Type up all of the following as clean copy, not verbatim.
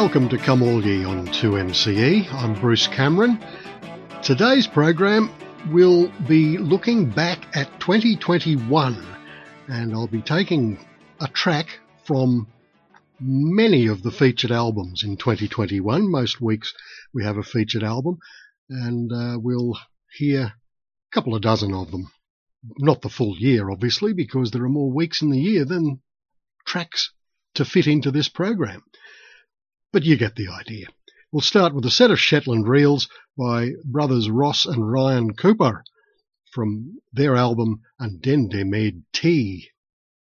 Welcome to Come All Ye on 2MCE. I'm Bruce Cameron. Today's program will be looking back at 2021, and I'll be taking a track from many of the featured albums in 2021. Most weeks we have a featured album, and we'll hear a couple of dozen of them. Not the full year, obviously, because there are more weeks in the year than tracks to fit into this program. But you get the idea. We'll start with a set of Shetland reels by brothers Ross and Ryan Cooper from their album And Den They Made Tea.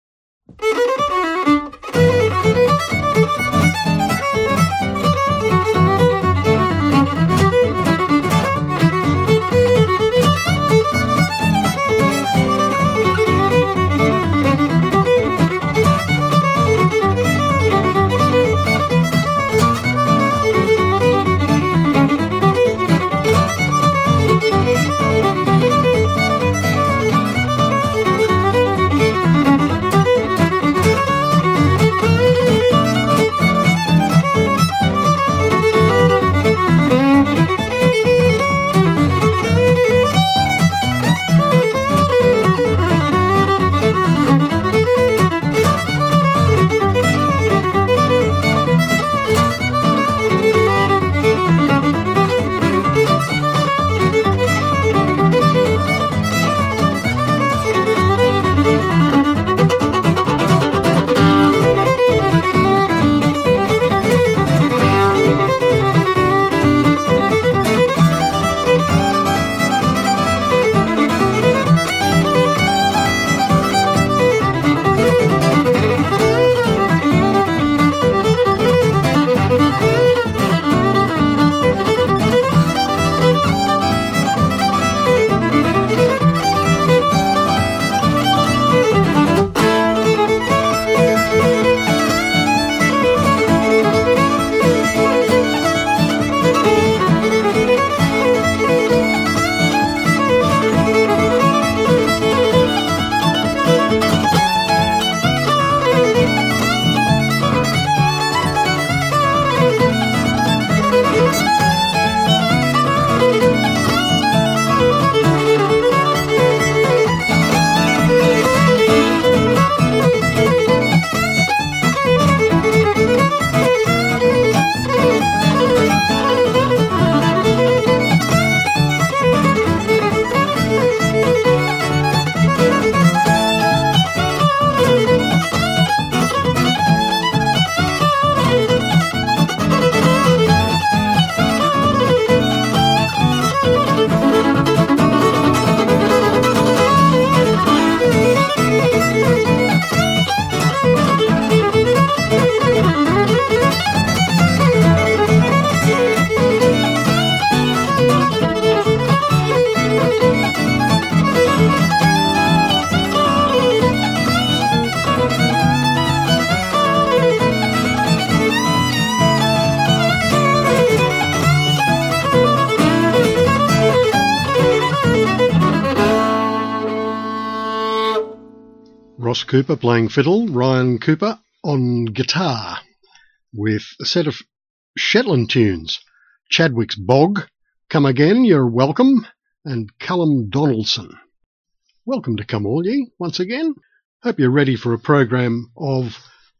Ross Cooper playing fiddle, Ryan Cooper on guitar, with a set of Shetland tunes. Chadwick's Bog, Come Again, You're Welcome, and Callum Donaldson. Welcome to Come All Ye once again. Hope you're ready for a program of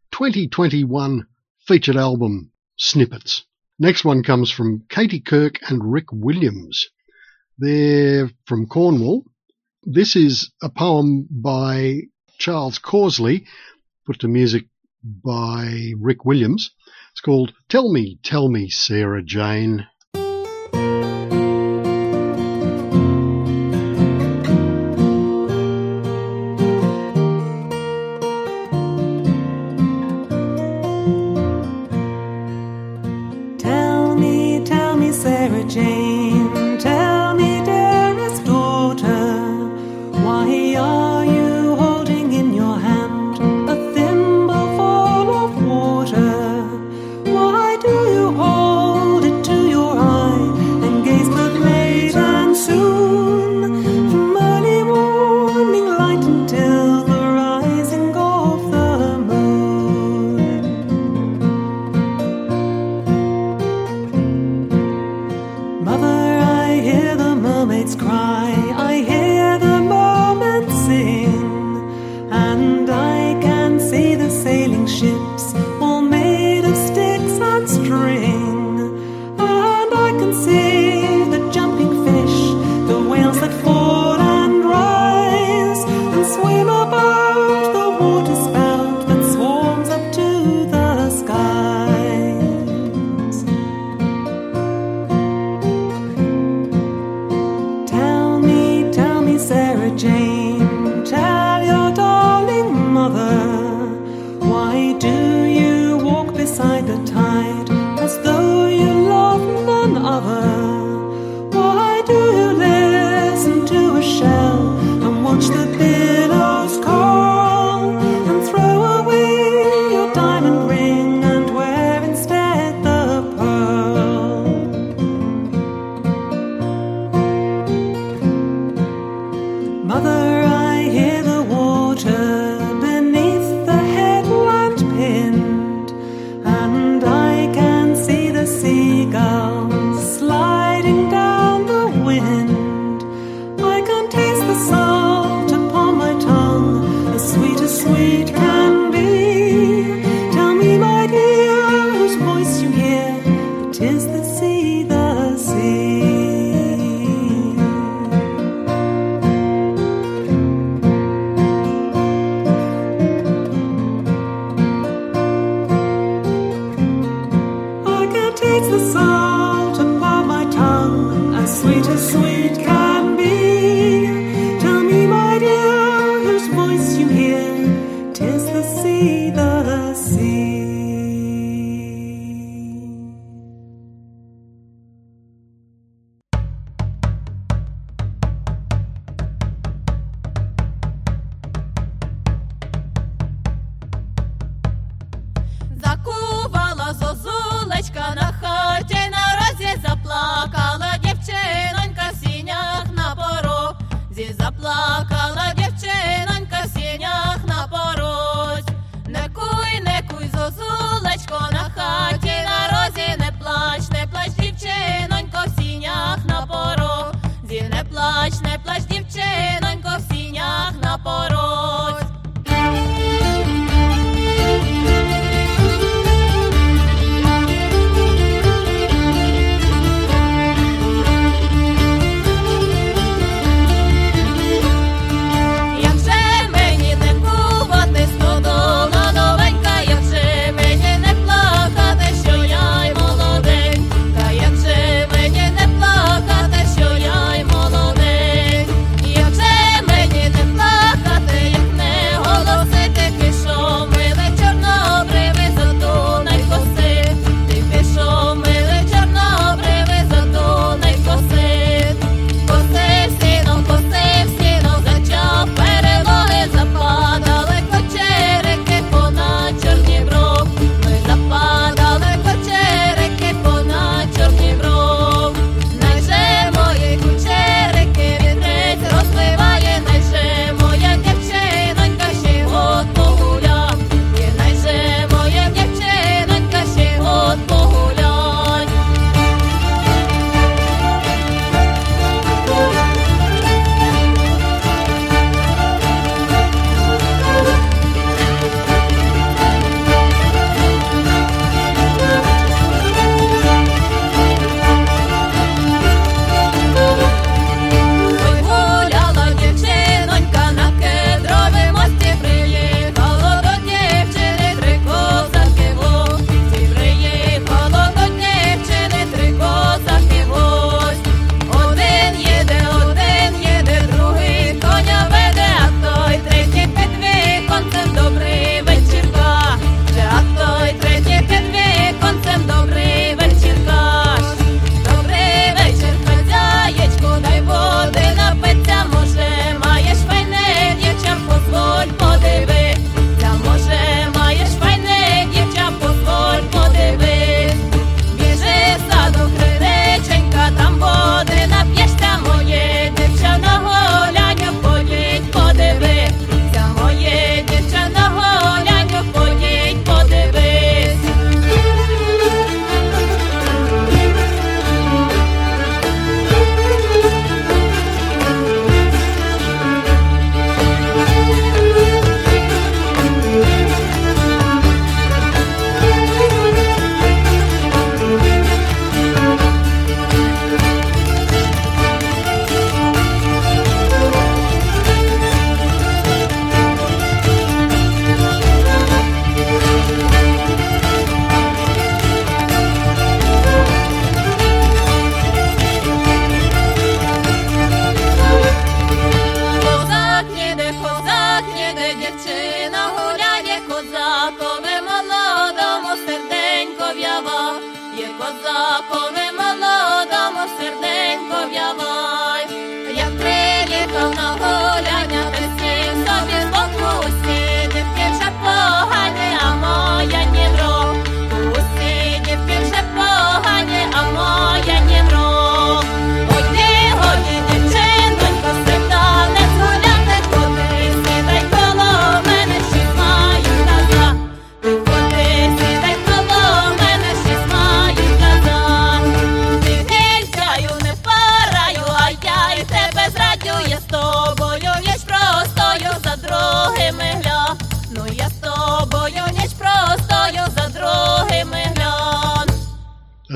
2021 featured album snippets. Next one comes from Katie Kirk and Rick Williams. They're from Cornwall. This is a poem by Charles Causley, put to music by Rick Williams. It's called Tell Me, Sarah Jane. Tell me, Sarah Jane, tell me, dearest daughter, why are you holding in your hand a thimble full of water? Why do you hold it to your tides cry, I hear the mermaids sing, and I can see the sailing ships all made of sticks and string, and I can see the jumping fish, the whales that fall and rise and swim about the water spout that swarms up to the skies. Tell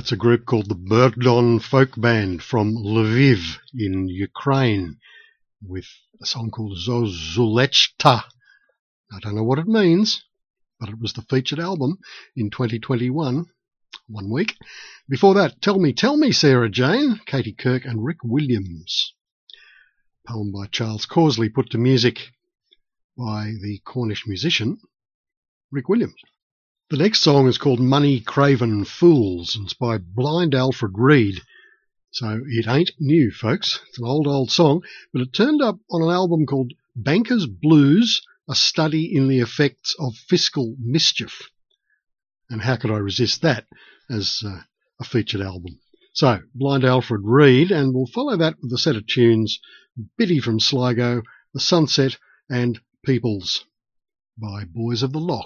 That's a group called the Berdon Folk Band from Lviv in Ukraine with a song called Zozulechta. I don't know what it means, but it was the featured album in 2021, 1 week. Before that, Tell Me, Sarah Jane, Katie Kirk and Rick Williams. Poem by Charles Causley put to music by the Cornish musician Rick Williams. The next song is called Money Craven Fools, and it's by Blind Alfred Reed. So it ain't new, folks. It's an old song, but it turned up on an album called Banker's Blues, A Study in the Effects of Fiscal Mischief. And how could I resist that as a featured album? So, Blind Alfred Reed, and we'll follow that with a set of tunes, Biddy from Sligo, The Sunset, and Peoples by Boys of the Loch.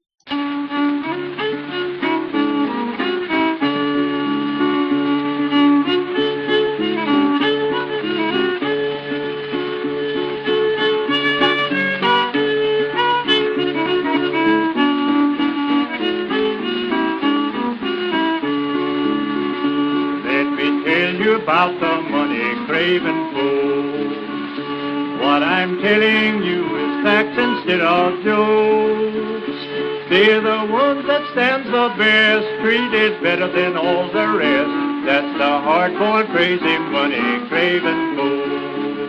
About the money-craving fools. What I'm telling you is facts instead of jokes. They're the ones that stands the best, treated better than all the rest. That's the hard-boiled, crazy, money-craving fools.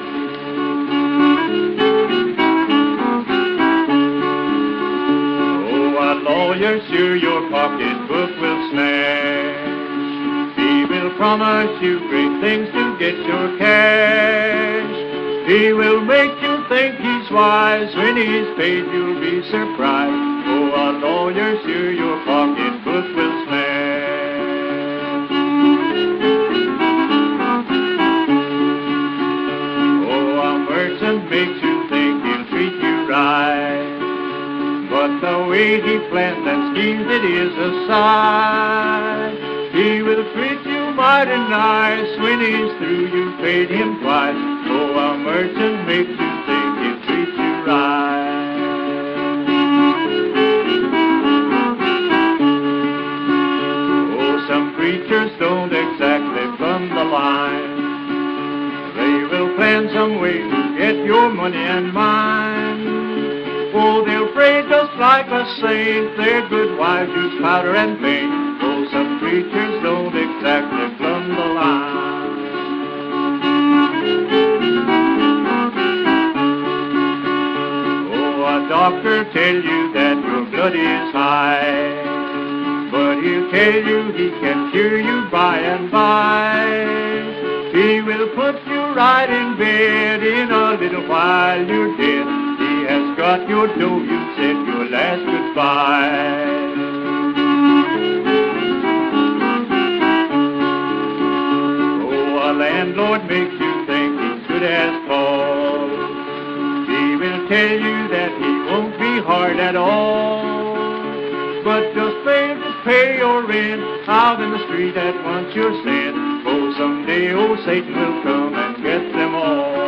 Oh, a lawyer, sure your pocketbook will smash. He'll promise you great things to get your cash. He will make you think he's wise. When he's paid, you'll be surprised. Oh, a lawyer, sure your pocketbook will smash. Oh, a merchant makes you think he'll treat you right, but the way he plans and schemes, it is a sight. He will treat you mighty nice. When he's through, you paid him twice. Oh, a merchant makes you think he'll treat you right. Oh, some preachers don't exactly plumb the line. They will plan some way to get your money and mine. Oh, they'll pray just like a saint. Their good wives use powder and paint. Some preachers don't exactly plumb the line. Oh, a doctor tell you that your blood is high, but he'll tell you he can cure you by and by. He will put you right in bed in a little while you're dead. He has got your dough, you said your last goodbye. Landlord makes you think he's good as tall. He will tell you that he won't be hard at all, but just pay your rent out in the street at once you're sent. Oh, someday old Satan will come and get them all.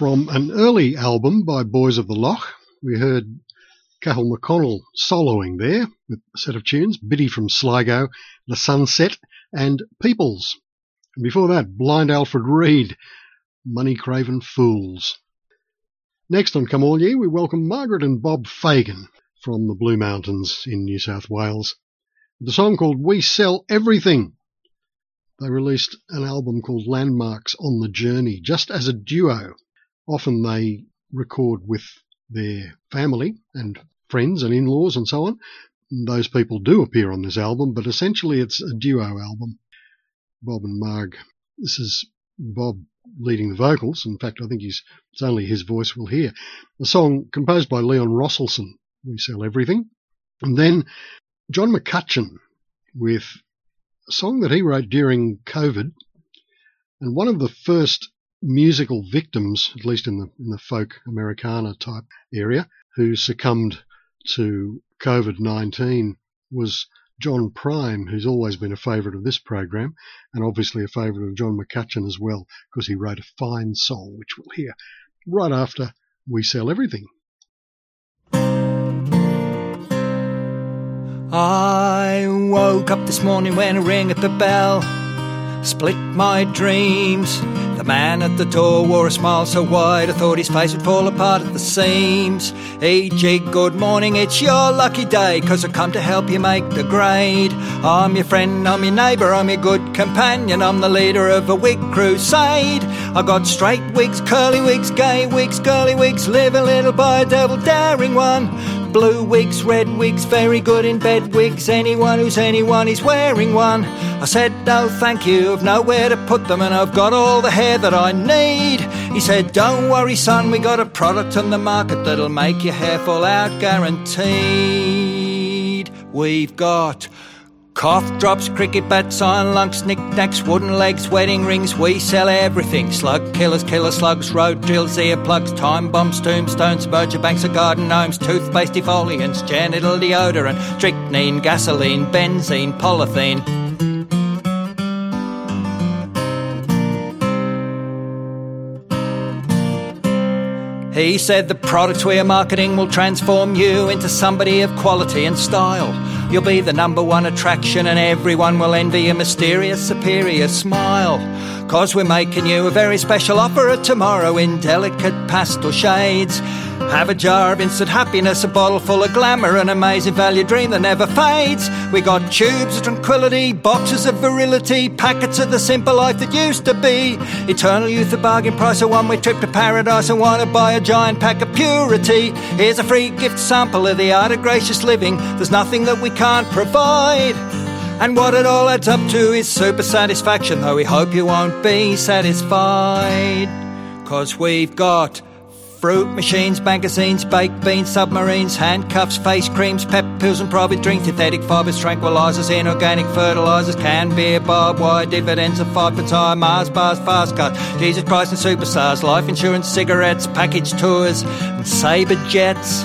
from an early album by Boys of the Loch. We heard Cathal McConnell soloing there with a set of tunes, Biddy from Sligo, The Sunset and Peoples. And before that, Blind Alfred Reed, Money Craven Fools. Next on Come All Ye, we welcome Margaret and Bob Fagan from the Blue Mountains in New South Wales. The song called We Sell Everything. They released an album called Landmarks on the Journey, just as a duo. Often they record with their family and friends and in-laws and so on. Those people do appear on this album, but essentially it's a duo album. Bob and Marg. This is Bob leading the vocals. In fact, I think it's only his voice we'll hear. A song composed by Leon Rosselson, We Sell Everything. And then John McCutcheon with a song that he wrote during COVID, and one of the first musical victims, at least in the folk Americana type area, who succumbed to COVID-19 was John Prime, who's always been a favourite of this program, and obviously a favourite of John McCutcheon as well, because he wrote a fine song, which we'll hear right after We Sell Everything. I woke up this morning when a ring at the bell split my dreams. The man at the door wore a smile so wide I thought his face would fall apart at the seams. E.g. good morning, it's your lucky day, 'cause I come to help you make the grade. I'm your friend, I'm your neighbour, I'm your good companion, I'm the leader of a wig crusade. I got straight wigs, curly wigs, gay wigs, girly wigs, live a little by a devil daring one. Blue wigs, red wigs, very good in bed wigs, anyone who's anyone is wearing one. I said no thank you, I've nowhere to put them and I've got all the hair that I need. He said don't worry son, we got a product on the market that'll make your hair fall out guaranteed. We've got cough drops, cricket bats, iron lungs, knick-knacks, wooden legs, wedding rings, we sell everything. Slug killers, killer slugs, road drills, earplugs, time bombs, tombstones, merger banks of garden gnomes, toothpaste defoliants, genital deodorant, strychnine, gasoline, benzene, polythene. He said the products we are marketing will transform you into somebody of quality and style. You'll be the number one attraction and everyone will envy your mysterious superior smile. 'Cause we're making you a very special offer tomorrow in delicate pastel shades. Have a jar of instant happiness, a bottle full of glamour, an amazing value dream that never fades. We got tubes of tranquility, boxes of virility, packets of the simple life that used to be. Eternal youth, a bargain price, a one-way trip to paradise. I want to buy a giant pack of purity. Here's a free gift sample of the art of gracious living. There's nothing that we can't provide. And what it all adds up to is super satisfaction, though we hope you won't be satisfied. 'Cause we've got fruit machines, magazines, baked beans, submarines, handcuffs, face creams, pep pills and private drinks, synthetic fibres, tranquilizers, inorganic fertilizers, canned beer, barbed wire, dividends, a 5 for tire, Mars bars, fast cars, Jesus Christ and superstars, life insurance, cigarettes, package tours and Sabre jets.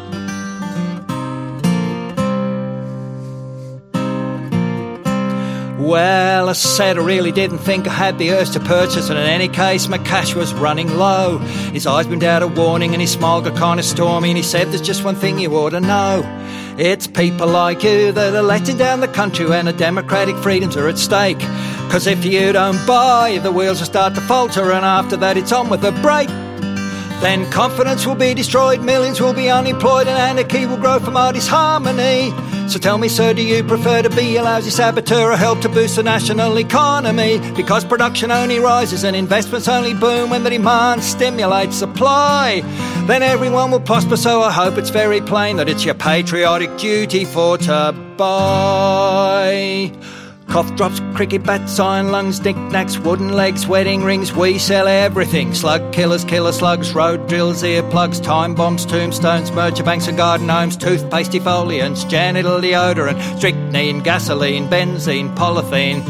Well, I said I really didn't think I had the urge to purchase, and in any case my cash was running low. His eyes beamed out a warning and his smile got kind of stormy, and he said there's just one thing you ought to know. It's people like you that are letting down the country when our democratic freedoms are at stake. 'Cause if you don't buy, the wheels will start to falter, and after that it's on with the brake. Then confidence will be destroyed, millions will be unemployed, and anarchy will grow from all disharmony. So tell me, sir, do you prefer to be a lousy saboteur or help to boost the national economy? Because production only rises and investments only boom when the demand stimulates supply. Then everyone will prosper, so I hope it's very plain that it's your patriotic duty for to buy. Cough drops, cricket bats, iron lungs, knick-knacks, wooden legs, wedding rings, we sell everything. Slug killers, killer slugs, road drills, earplugs, time bombs, tombstones, merger banks and garden gnomes, toothpaste defoliants, genital deodorant, strychnine, gasoline, benzene, polythene.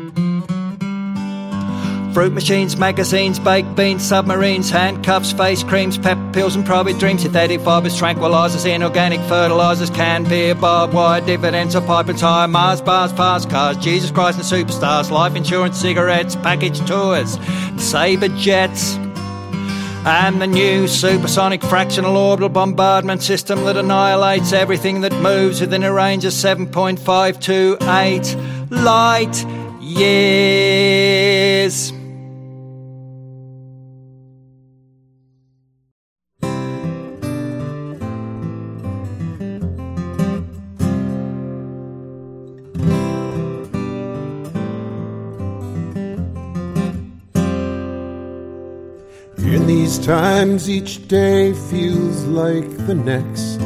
Fruit machines, magazines, baked beans, submarines, handcuffs, face creams, pep pills and private dreams, synthetic fibres, tranquilizers, inorganic fertilizers, canned beer, barbed wire, dividends, a pipe and tire, Mars bars, fast cars, Jesus Christ and superstars, life insurance, cigarettes, package tours, Sabre jets. and the new supersonic fractional orbital bombardment system that annihilates everything that moves within a range of 7.528 light years. In these times, each day feels like the next.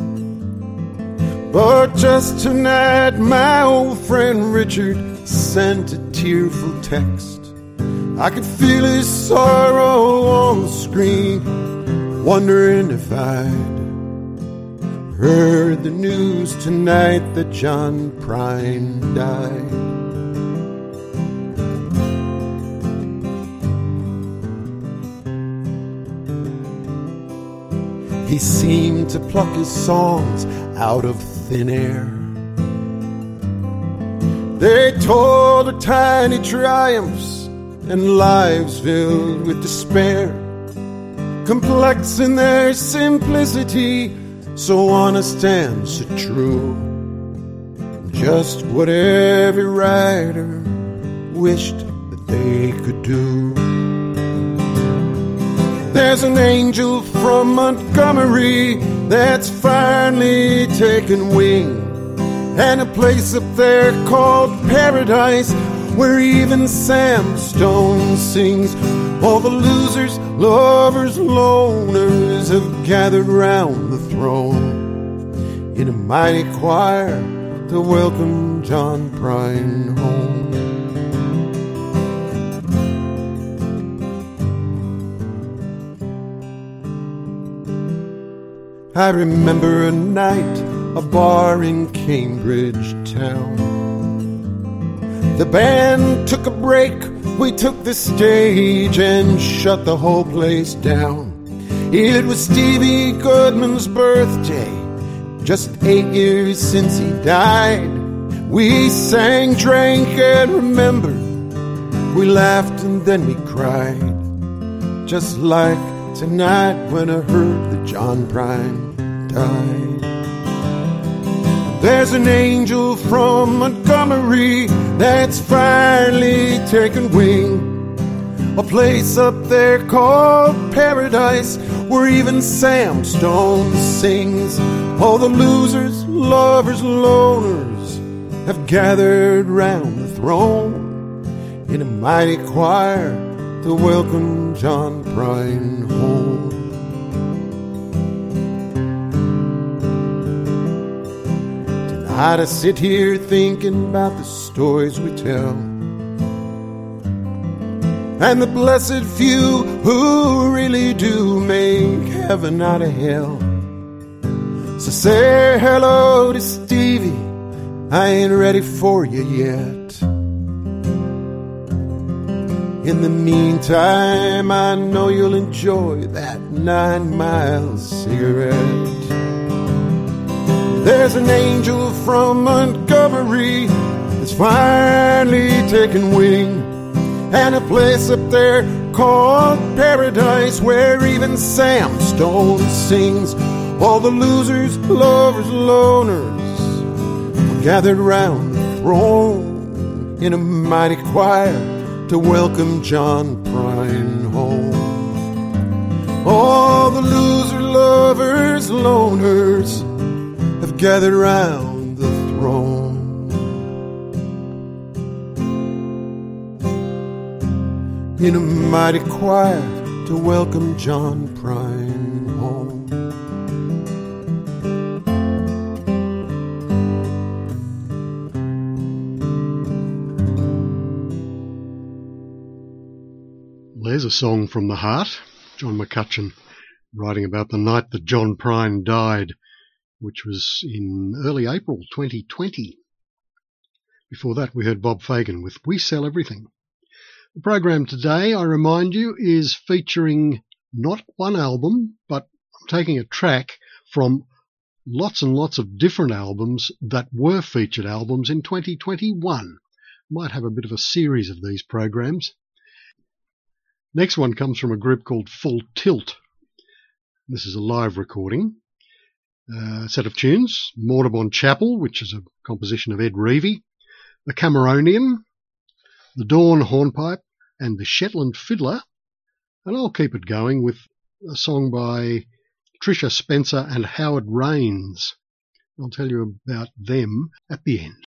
But just tonight, my old friend Richard sent a tearful text. I could feel his sorrow on the screen, wondering if I'd heard the news tonight that John Prine died. He seemed to pluck his songs out of thin air. They told of tiny triumphs and lives filled with despair, complex in their simplicity, so honest and so true. Just what every writer wished that they could do. There's an angel from Montgomery that's finally taken wing, and a place up there called Paradise where even Sam Stone sings. All the losers, lovers, loners have gathered round the throne in a mighty choir to welcome John Prine home. I remember a night, a bar in Cambridge town. The band took a break, we took the stage and shut the whole place down. It was Stevie Goodman's birthday, just 8 years since he died. We sang, drank, and remembered. We laughed and then we cried, just like tonight when I heard that John Prine died. There's an angel from Montgomery that's finally taken wing, a place up there called Paradise where even Sam Stone sings. All the losers, lovers, loners have gathered round the throne in a mighty choir to welcome John Prine home. Tonight I sit here thinking about the stories we tell, and the blessed few who really do make heaven out of hell. So say hello to Stevie, I ain't ready for you yet. In the meantime, I know you'll enjoy that 9 Mile cigarette. There's an angel from Montgomery that's finally taken wing, and a place up there called Paradise where even Sam Stone sings. All the losers, lovers, loners are gathered round the throne in a mighty choir to welcome John Prine home. All the loser, lovers, loners have gathered round the throne in a mighty choir to welcome John Prine home. There's a song from the heart. John McCutcheon writing about the night that John Prine died, which was in early April 2020. Before that, we heard Bob Fagan with We Sell Everything. The program today, I remind you, is featuring not one album, but I'm taking a track from lots and lots of different albums that were featured albums in 2021. Might have a bit of a series of these programs. Next one comes from a group called Full Tilt. This is a live recording. Set of tunes, Mortibon Chapel, which is a composition of Ed Reevy, the Cameronian, the Dawn Hornpipe, and the Shetland Fiddler. And I'll keep it going with a song by Tricia Spencer and Howard Raines. I'll tell you about them at the end.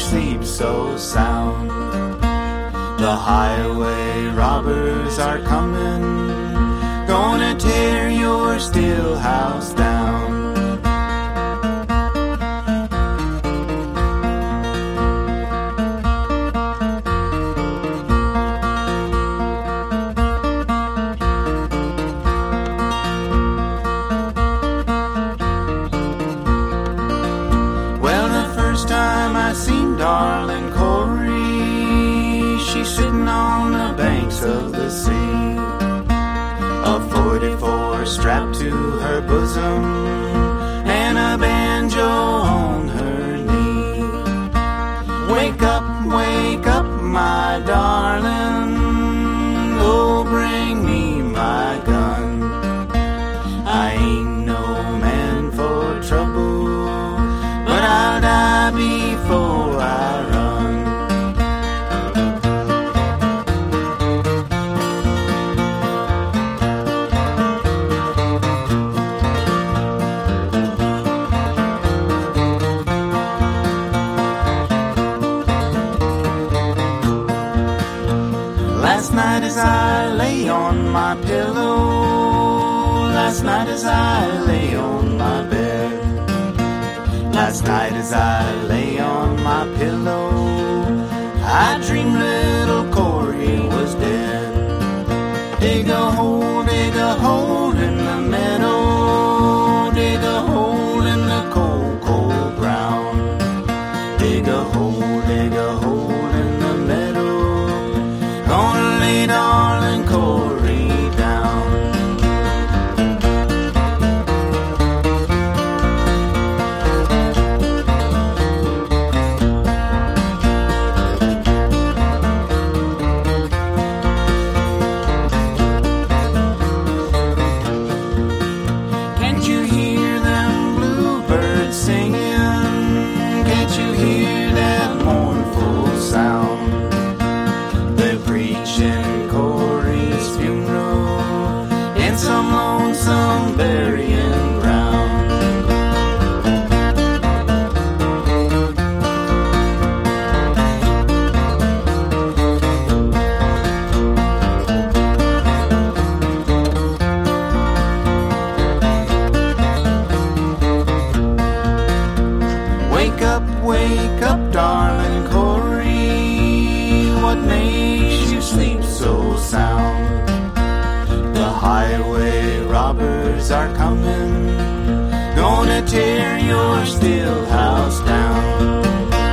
sleep so sound. The highway robbers are coming, gonna tear your still house down. Darling Corey, she's sitting on the banks of the sea, a 44 strapped to her bosom and a banjo on her knee. Wake up, my darling, oh, bring me my gun. I ain't no man for trouble, but I'll die before I run. Last night as I lay on my pillow, last night as I lay on my bed, last night as I lay on my pillow, I dreamed little Corey was dead. Dig a hole in the meadow, dig a hole in the cold, cold ground. Dig a hole in the meadow, gonna lay darling Corey down. Some burying ground. Wake up, darling Corey, what makes you sleep so sound? The highway robbers are coming, gonna tear your still house down.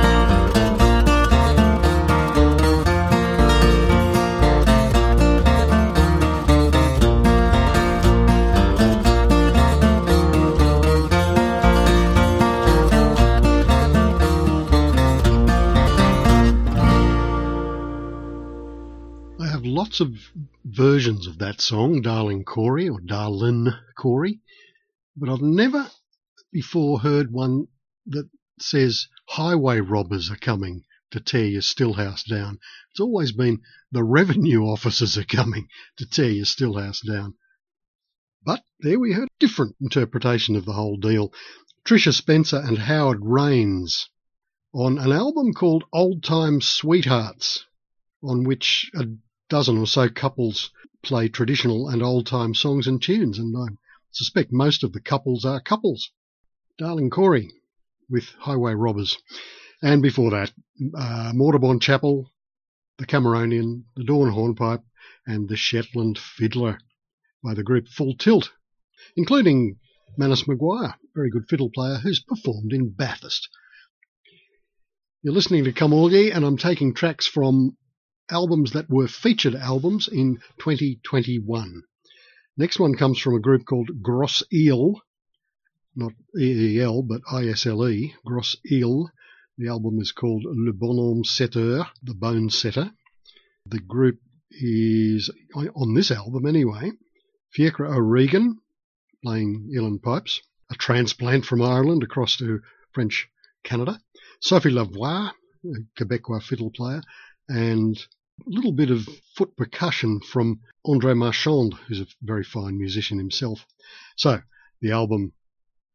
I have lots of versions of that song, Darling Corey or Darlin Corey, but I've never before heard one that says highway robbers are coming to tear your still house down. It's always been the revenue officers are coming to tear your still house down. But there we heard a different interpretation of the whole deal. Tricia Spencer and Howard Raines on an album called Old Time Sweethearts, on which a dozen or so couples play traditional and old-time songs and tunes, and I suspect most of the couples are couples. Darling Corey with Highway Robbers. And before that, Mortarbon Chapel, the Cameronian, the Dawn Hornpipe, and the Shetland Fiddler by the group Full Tilt, including Manus Maguire, very good fiddle player who's performed in Bathurst. You're listening to Come All Ye, and I'm taking tracks from albums that were featured albums in 2021. Next one comes from a group called Grosse Ile, not E-E-L, but I-S-L-E, Grosse Ile. The album is called Le Bonhomme Setteur, The Bone Setter. The group is, on this album anyway, Fiacre O'Regan, playing uilleann pipes, a transplant from Ireland across to French Canada, Sophie Lavoie, a Quebecois fiddle player, and a little bit of foot percussion from André Marchand, who's a very fine musician himself. So, the album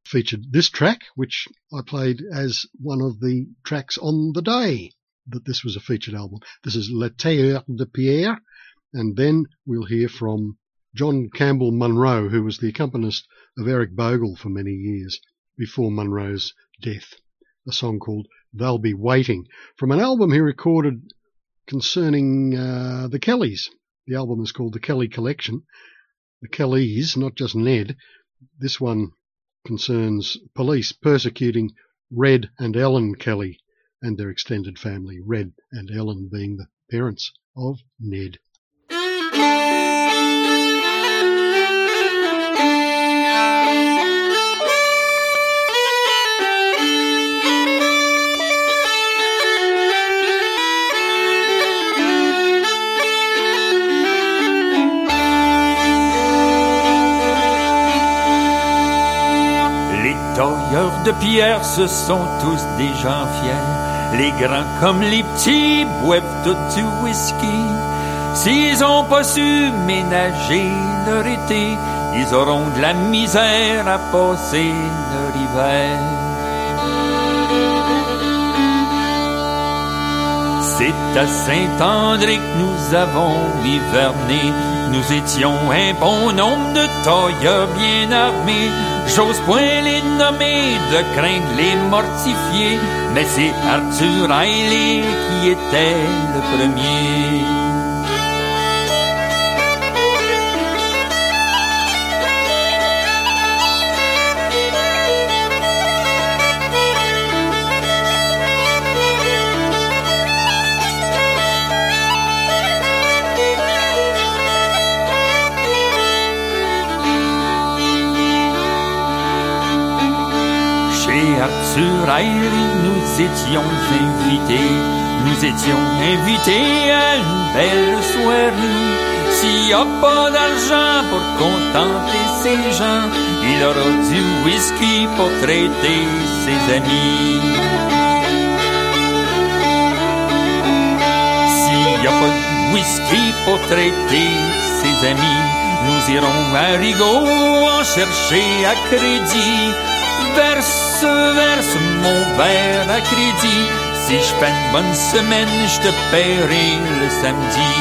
featured this track, which I played as one of the tracks on the day that this was a featured album. This is Le Tailleur de Pierre, and then we'll hear from John Campbell Munro, who was the accompanist of Eric Bogle for many years before Munro's death, a song called They'll Be Waiting, from an album he recorded concerning the Kellys. The album is called The Kelly Collection. The Kellys, not just Ned. This one concerns police persecuting Red and Ellen Kelly and their extended family, Red and Ellen being the parents of Ned. Tailleurs de pierre, ce sont tous des gens fiers. Les grands comme les petits boivent tout du whisky. S'ils ont pas su ménager leur été, ils auront de la misère à passer leur hiver. C'est à Saint-André que nous avons hiverné. Nous étions un bon nombre de tailleurs bien armés. J'ose point les nommer, de craindre les mortifier, mais c'est Arthur Hailey qui était le premier. Arthur Hailey, nous étions invités à une belle soirée. S'il n'y a pas d'argent pour contenter ces gens, il aura du whisky pour traiter ses amis. S'il n'y a pas de whisky pour traiter ses amis, nous irons à Rigaud en chercher à crédit. Verse mon verre à crédit. Si je fais une bonne semaine, je te paierai le samedi.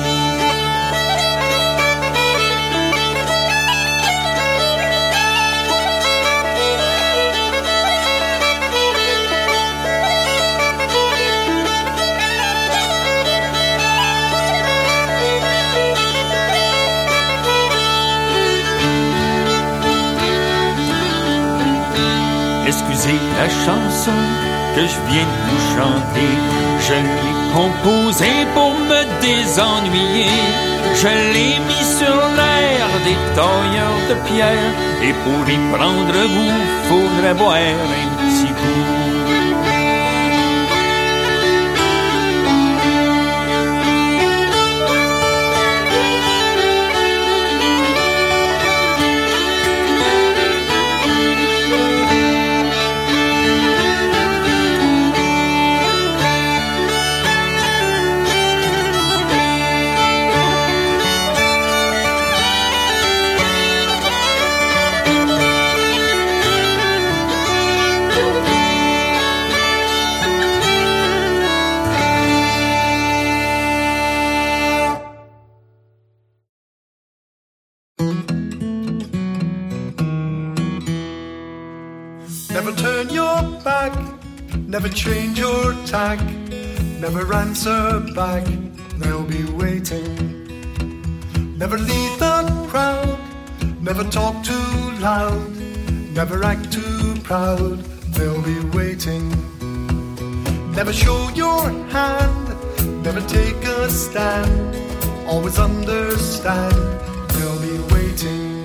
Excusez la chanson que je viens de vous chanter. Je l'ai composée pour me désennuyer. Je l'ai mis sur l'air des tailleurs de pierre. Et pour y prendre goût, faudrait boire un petit coup. Never change your tack, never answer back, they'll be waiting. Never lead the crowd, never talk too loud, never act too proud, they'll be waiting. Never show your hand, never take a stand, always understand, they'll be waiting.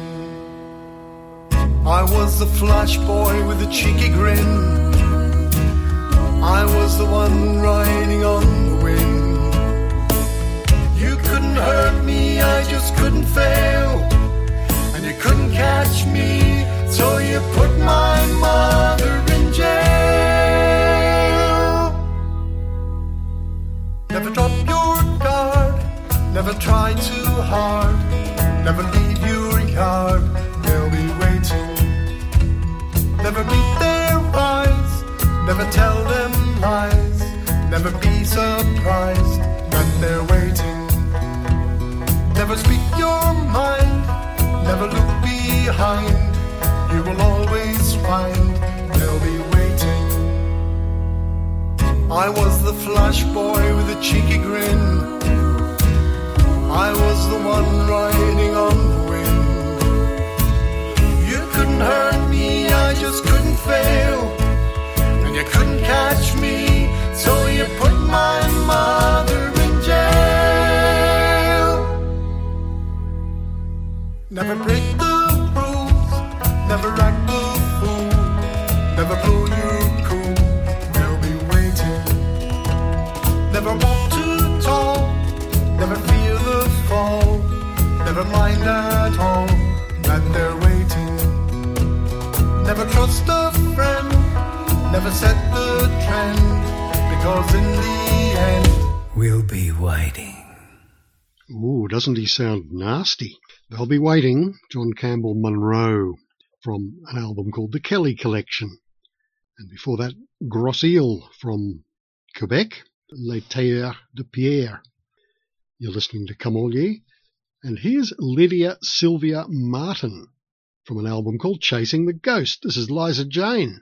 I was the flash boy with a cheeky grin, I was the one riding on the wind. You couldn't hurt me, I just couldn't fail, and you couldn't catch me, so you put my mother in jail. Never drop your guard, never try too hard, never leave your yard, they'll be waiting. Never be surprised that they're waiting. Never speak your mind, never look behind. You will always find they'll be waiting. I was the flash boy with a cheeky grin. I was the one riding on the wind. You couldn't hurt me, I just couldn't fail. And you couldn't catch me, so you put my mother in jail. Never break the rules, never act the fool, never blow your cool, they'll be waiting. Never walk too tall, never fear the fall, never mind at all that they're waiting. Never trust a friend, never set the trend, because in the end we'll be waiting. Ooh, doesn't he sound nasty? They'll be waiting, John Campbell Monroe, from an album called The Kelly Collection. And before that, Gros Isle from Quebec, Les Terres de Pierre. You're listening to Come All Ye. And here's Lydia Sylvia Martin from an album called Chasing the Ghost. This is Liza Jane.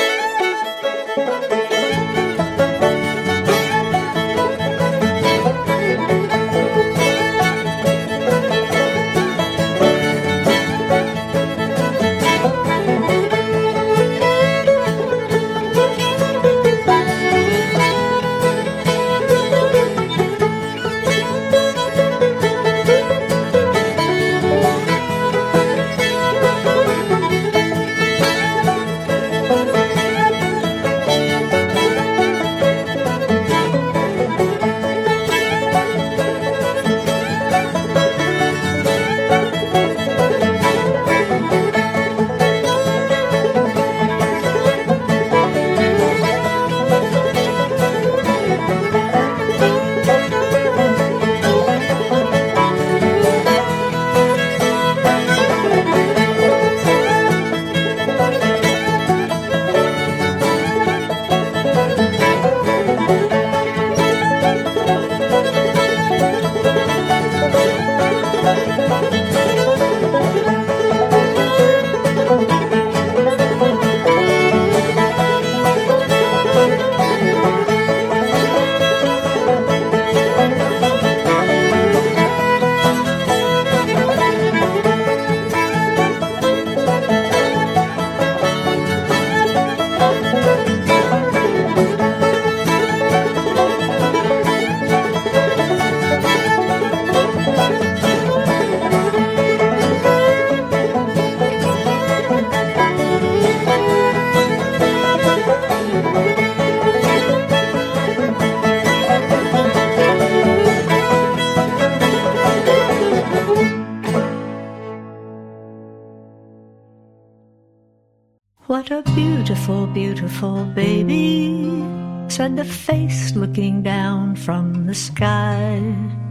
What a beautiful, beautiful baby, said the face looking down from the sky.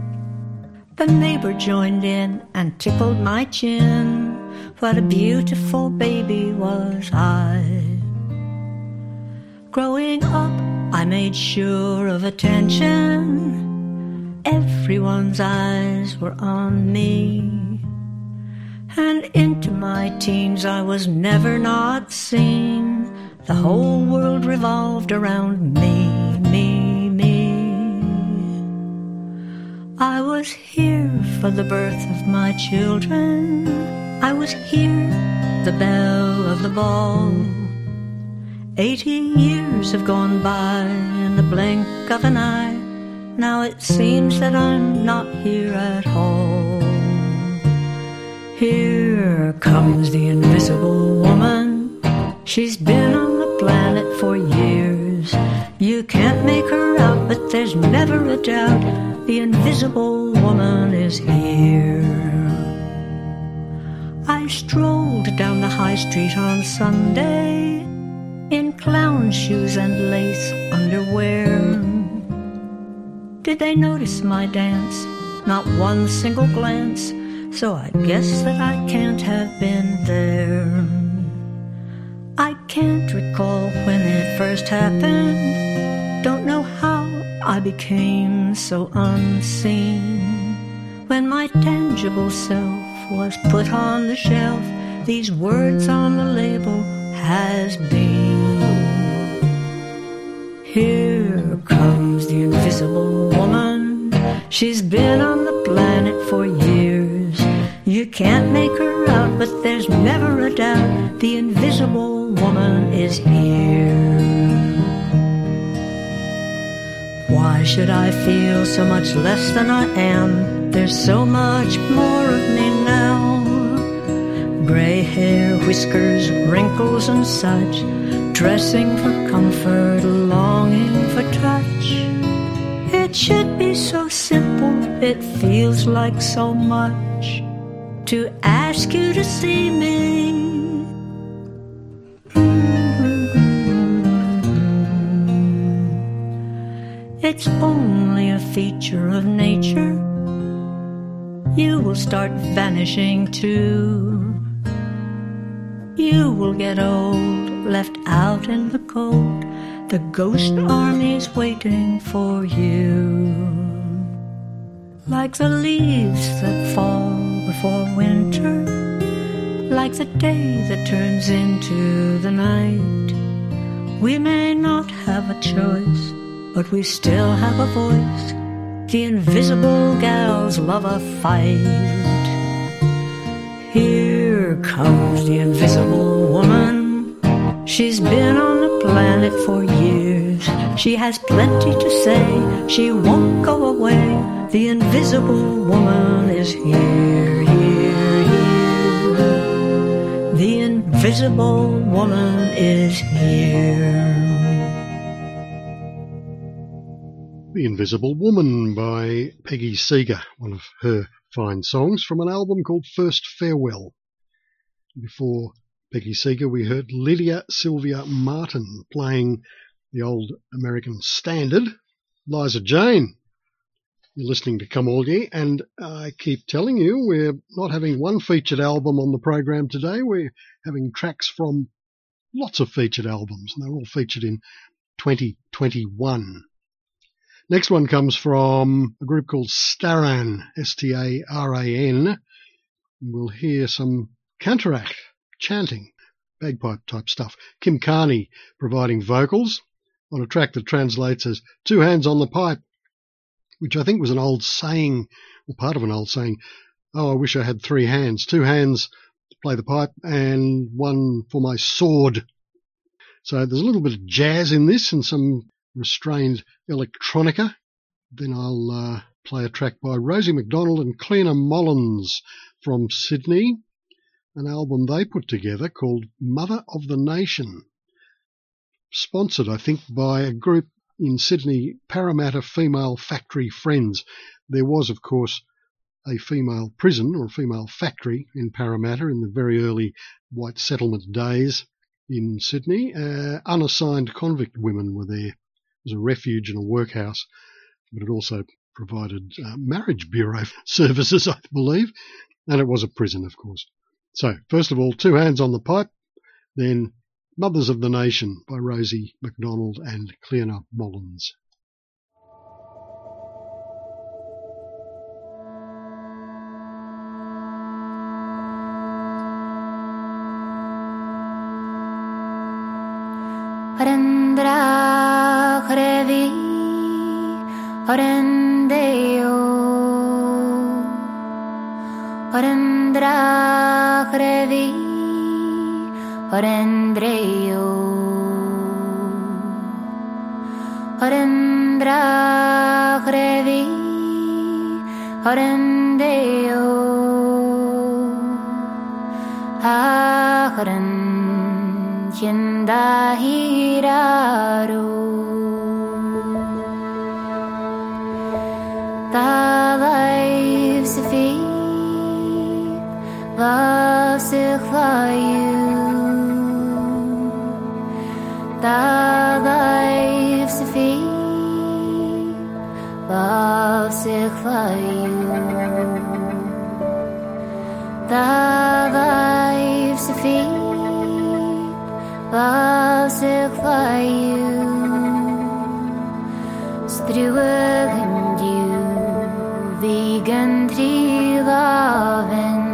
The neighbor joined in and tickled my chin. What a beautiful baby was I. Growing up, I made sure of attention. Everyone's eyes were on me. And into my teens I was never not seen. The whole world revolved around me, me, me. I was here for the birth of my children. I was here, the belle of the ball. 80 years have gone by in the blink of an eye. Now it seems that I'm not here at all. Here comes the invisible woman. She's been on the planet for years. You can't make her out, but there's never a doubt. The invisible woman is here. I strolled down the high street on Sunday in clown shoes and lace underwear. Did they notice my dance? Not one single glance. So I guess that I can't have been there. I can't recall when it first happened. Don't know how I became so unseen. When my tangible self was put on the shelf, these words on the label, has been. Here comes the invisible woman. She's been on the planet for years. You can't make her out, but there's never a doubt the invisible woman is here. Why should I feel so much less than I am? There's so much more of me now. Gray hair, whiskers, wrinkles and such, dressing for comfort, longing for touch. It should be so simple, it feels like so much to ask you to see me. It's only a feature of nature. You will start vanishing too. You will get old, left out in the cold. The ghost army's waiting for you. Like the leaves that fall before winter, like the day that turns into the night. We may not have a choice, but we still have a voice. The invisible gals love a fight. Here comes the invisible woman. She's been on the planet for years. She has plenty to say. She won't go away. The invisible woman is here, here, here. The invisible woman is here. The Invisible Woman by Peggy Seeger, one of her fine songs from an album called First Farewell. Before Peggy Seeger, we heard Lydia Sylvia Martin playing the old American standard, Liza Jane. You're listening to Come All Ye, and I keep telling you we're not having one featured album on the program today. We're having tracks from lots of featured albums, and they're all featured in 2021. Next one comes from a group called Staran, S-T-A-R-A-N. We'll hear some canteract, chanting, bagpipe type stuff. Kim Carney providing vocals on a track that translates as 2 hands on the pipe, which I think was an old saying, or part of an old saying. Oh, I wish I had 3 hands. 2 hands to play the pipe and 1 for my sword. So there's a little bit of jazz in this and some restrained electronica. Then I'll play a track by Rosie McDonald and Cleena Mullins from Sydney, an album they put together called Mother of the Nation, sponsored, I think, by a group in Sydney, Parramatta Female Factory Friends. There was, of course, a female prison or a female factory in Parramatta in the very early white settlement days in Sydney. Unassigned convict women were there. It was a refuge and a workhouse, but it also provided marriage bureau services, I believe, and it was a prison, of course. So, first of all, 2 hands on the pipe, then Mothers of the Nation by Rosie McDonald and Cleena Mullins. Arendra Khrevi Arendeo Arendra Khrevi Arendreo Arendra Khrevi Arendeo Akhran Chindahiraro Tavaif Safi Vasikhayu Tavaif Safi Vasikhayu Tavaif Safi Vasikhayu Bruen du vigen trigaven.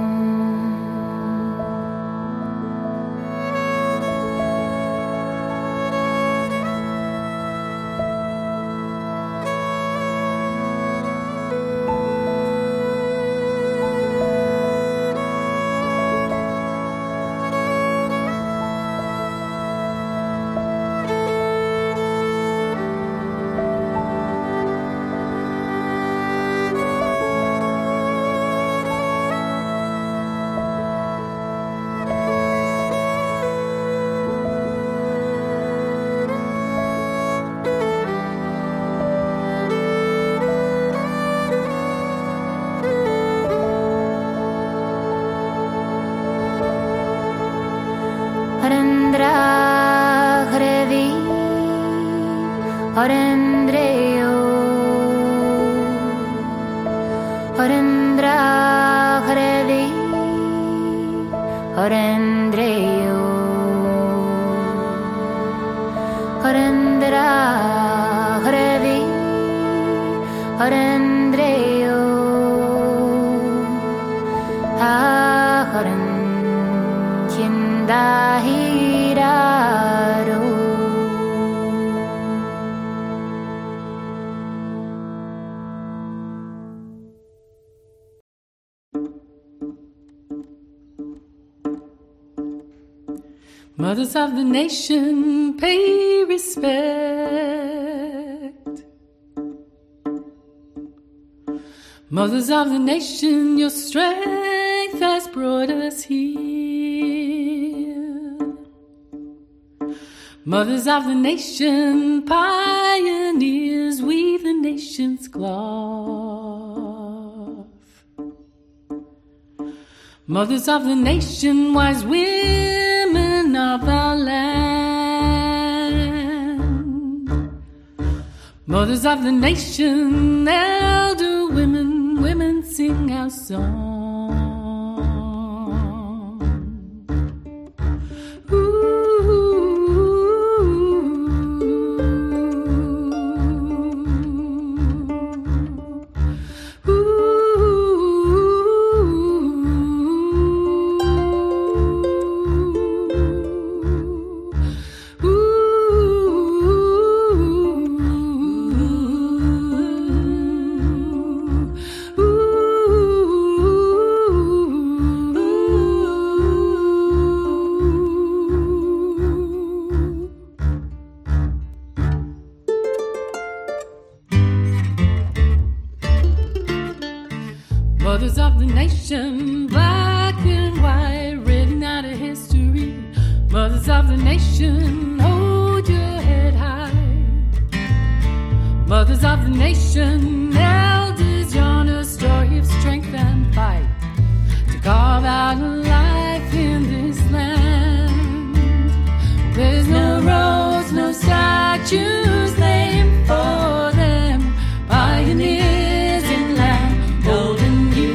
Mothers of the nation, pay respect. Mothers of the nation, your strength has brought us here. Mothers of the nation, pioneers, weave the nation's cloth. Mothers of the nation, wise women of our land. Mothers of the nation, elder women, women sing our song. Mothers of the nation, black and white, written out of history. Mothers of the nation, hold your head high. Mothers of the nation, elders, yarn a story of strength and fight to carve out a life in this land. There's no roads, no statues named for them, pioneers in land old and new.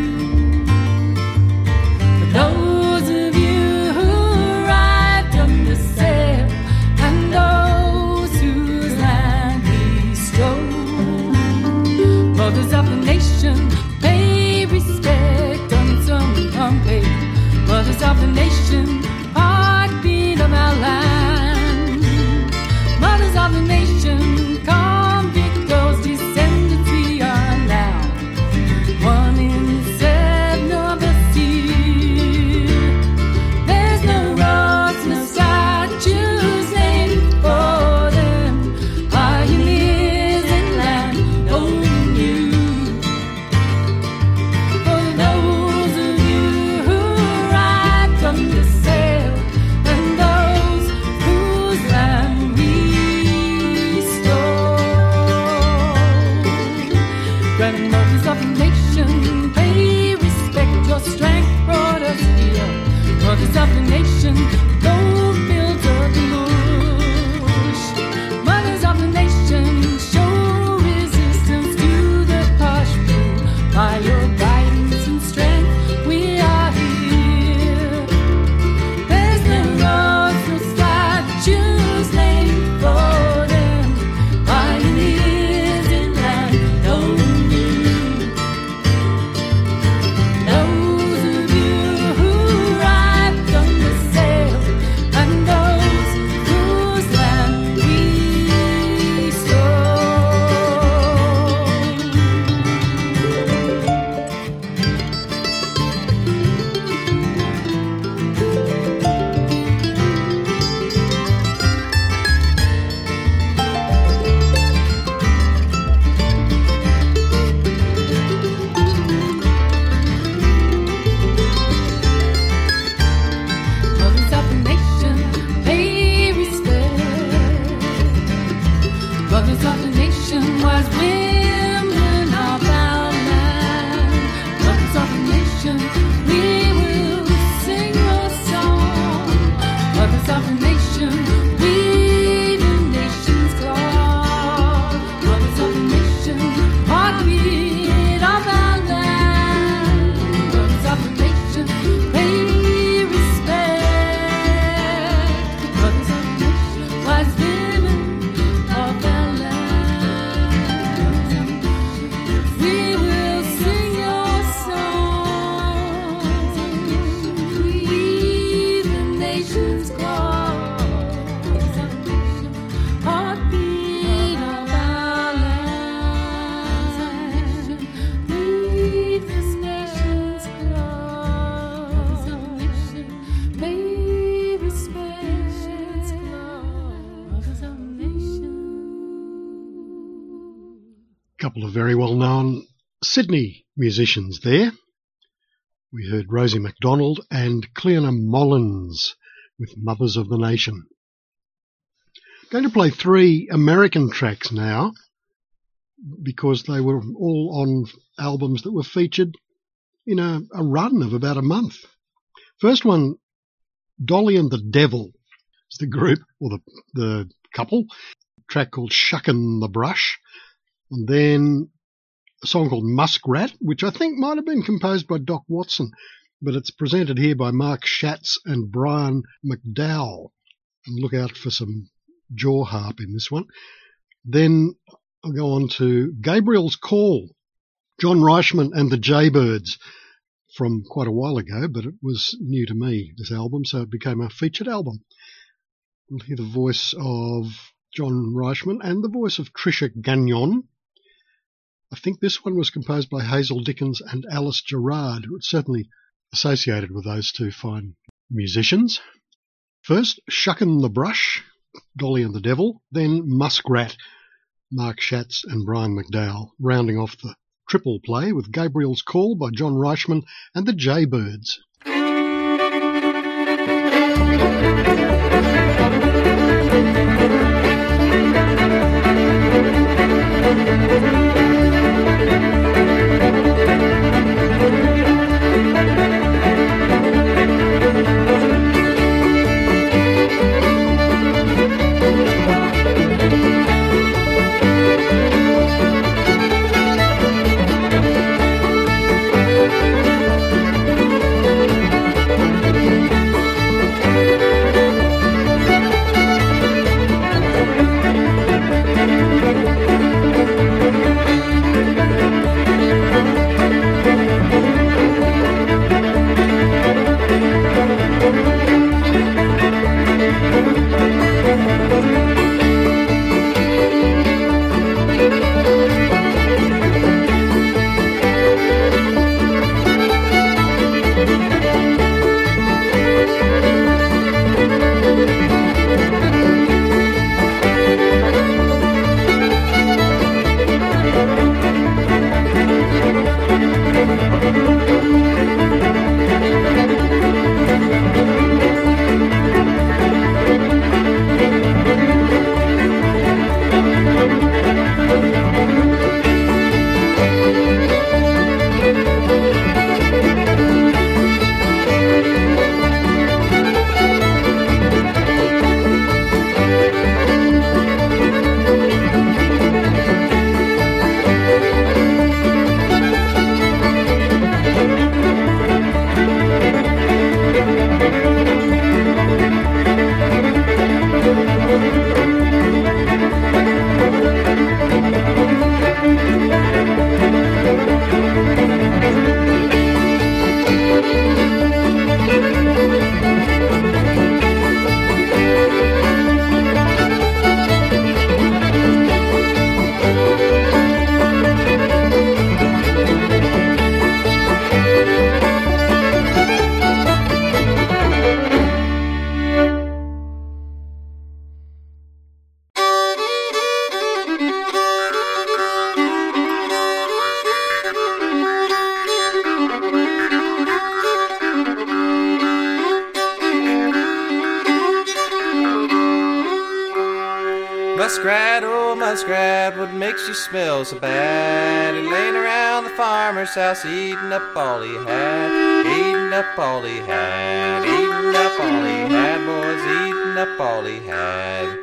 For those of you who arrived under sail and those whose land we stole, mothers of the nation, pay respect, unsung, unpaid. Mothers of the nation, heartbeat of our land. Mothers of the nation, convict girls, descendants we are now. One in seven of us here. There's no roads, no statues named for them, pioneers in land old and new. nation was women of our land. Mothers of the nation, we will sing your song. Mothers of the nation, we the nation's clock. Mothers of the nation, heartbeat of our land. Mothers of the nation, pay respect. Mothers of the nation, wise women of our land. We will sing your songs. We the nation's cause. Heartbeat of our land. We this nation's cause. May respect cause of nation. Couple of very well-known Sydney musicians there. We heard Rosie MacDonald and Cleona Mullins with Mothers of the Nation. Going to play 3 American tracks now because they were all on albums that were featured in a run of about a month. First one, Dolly and the Devil is the group, or the couple. A track called Shuckin' the Brush. And then a song called Muskrat, which I think might have been composed by Doc Watson, but it's presented here by Mark Schatz and Brian McDowell. And look out for some jaw harp in this one. Then I'll go on to Gabriel's Call, John Reichman and the Jaybirds, from quite a while ago, but it was new to me, this album, so it became a featured album. We'll hear the voice of John Reichman and the voice of Trisha Gagnon. I think this one was composed by Hazel Dickens and Alice Gerard, who are certainly associated with those two fine musicians. First, Shuckin' the Brush, Dolly and the Devil, then Muskrat, Mark Schatz and Brian McDowell, rounding off the triple play with Gabriel's Call by John Reichman and the Jaybirds. Muskrat, oh muskrat, what makes you smell so bad? He laying around the farmer's house, eating up all he had, eating up all he had, eating up all he had, boys, eating up all he had.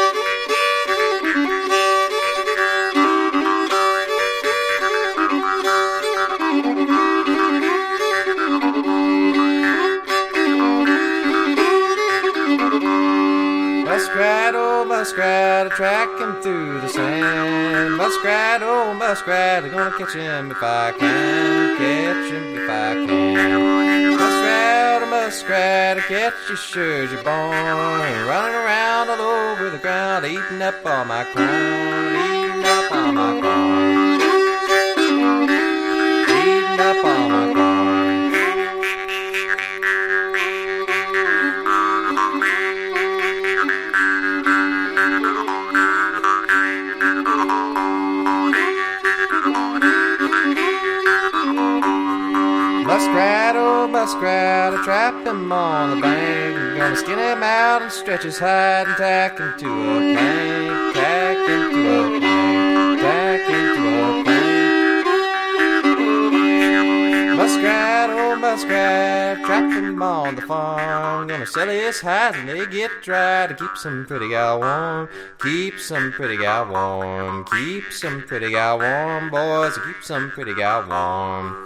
Muskrat, oh muskrat, I track him through the sand. Muskrat, oh muskrat, I'm gonna catch him if I can, catch him if I can. Muskrat, oh muskrat, I catch you sure as you're born. Running around all over the ground, eating up all my corn, eating up all my corn, eating up all my corn. Muskrat, oh muskrat, I trap him on the bank. I'm gonna skin him out and stretch his hide and tack him to a plank, tack him to a plank, tack him to a plank. Muskrat, oh muskrat, trap him on the farm. Gonna sell his hides when they get dry to keep some pretty gal warm, keep some pretty gal warm, keep some pretty gal warm, boys, keep some pretty gal warm.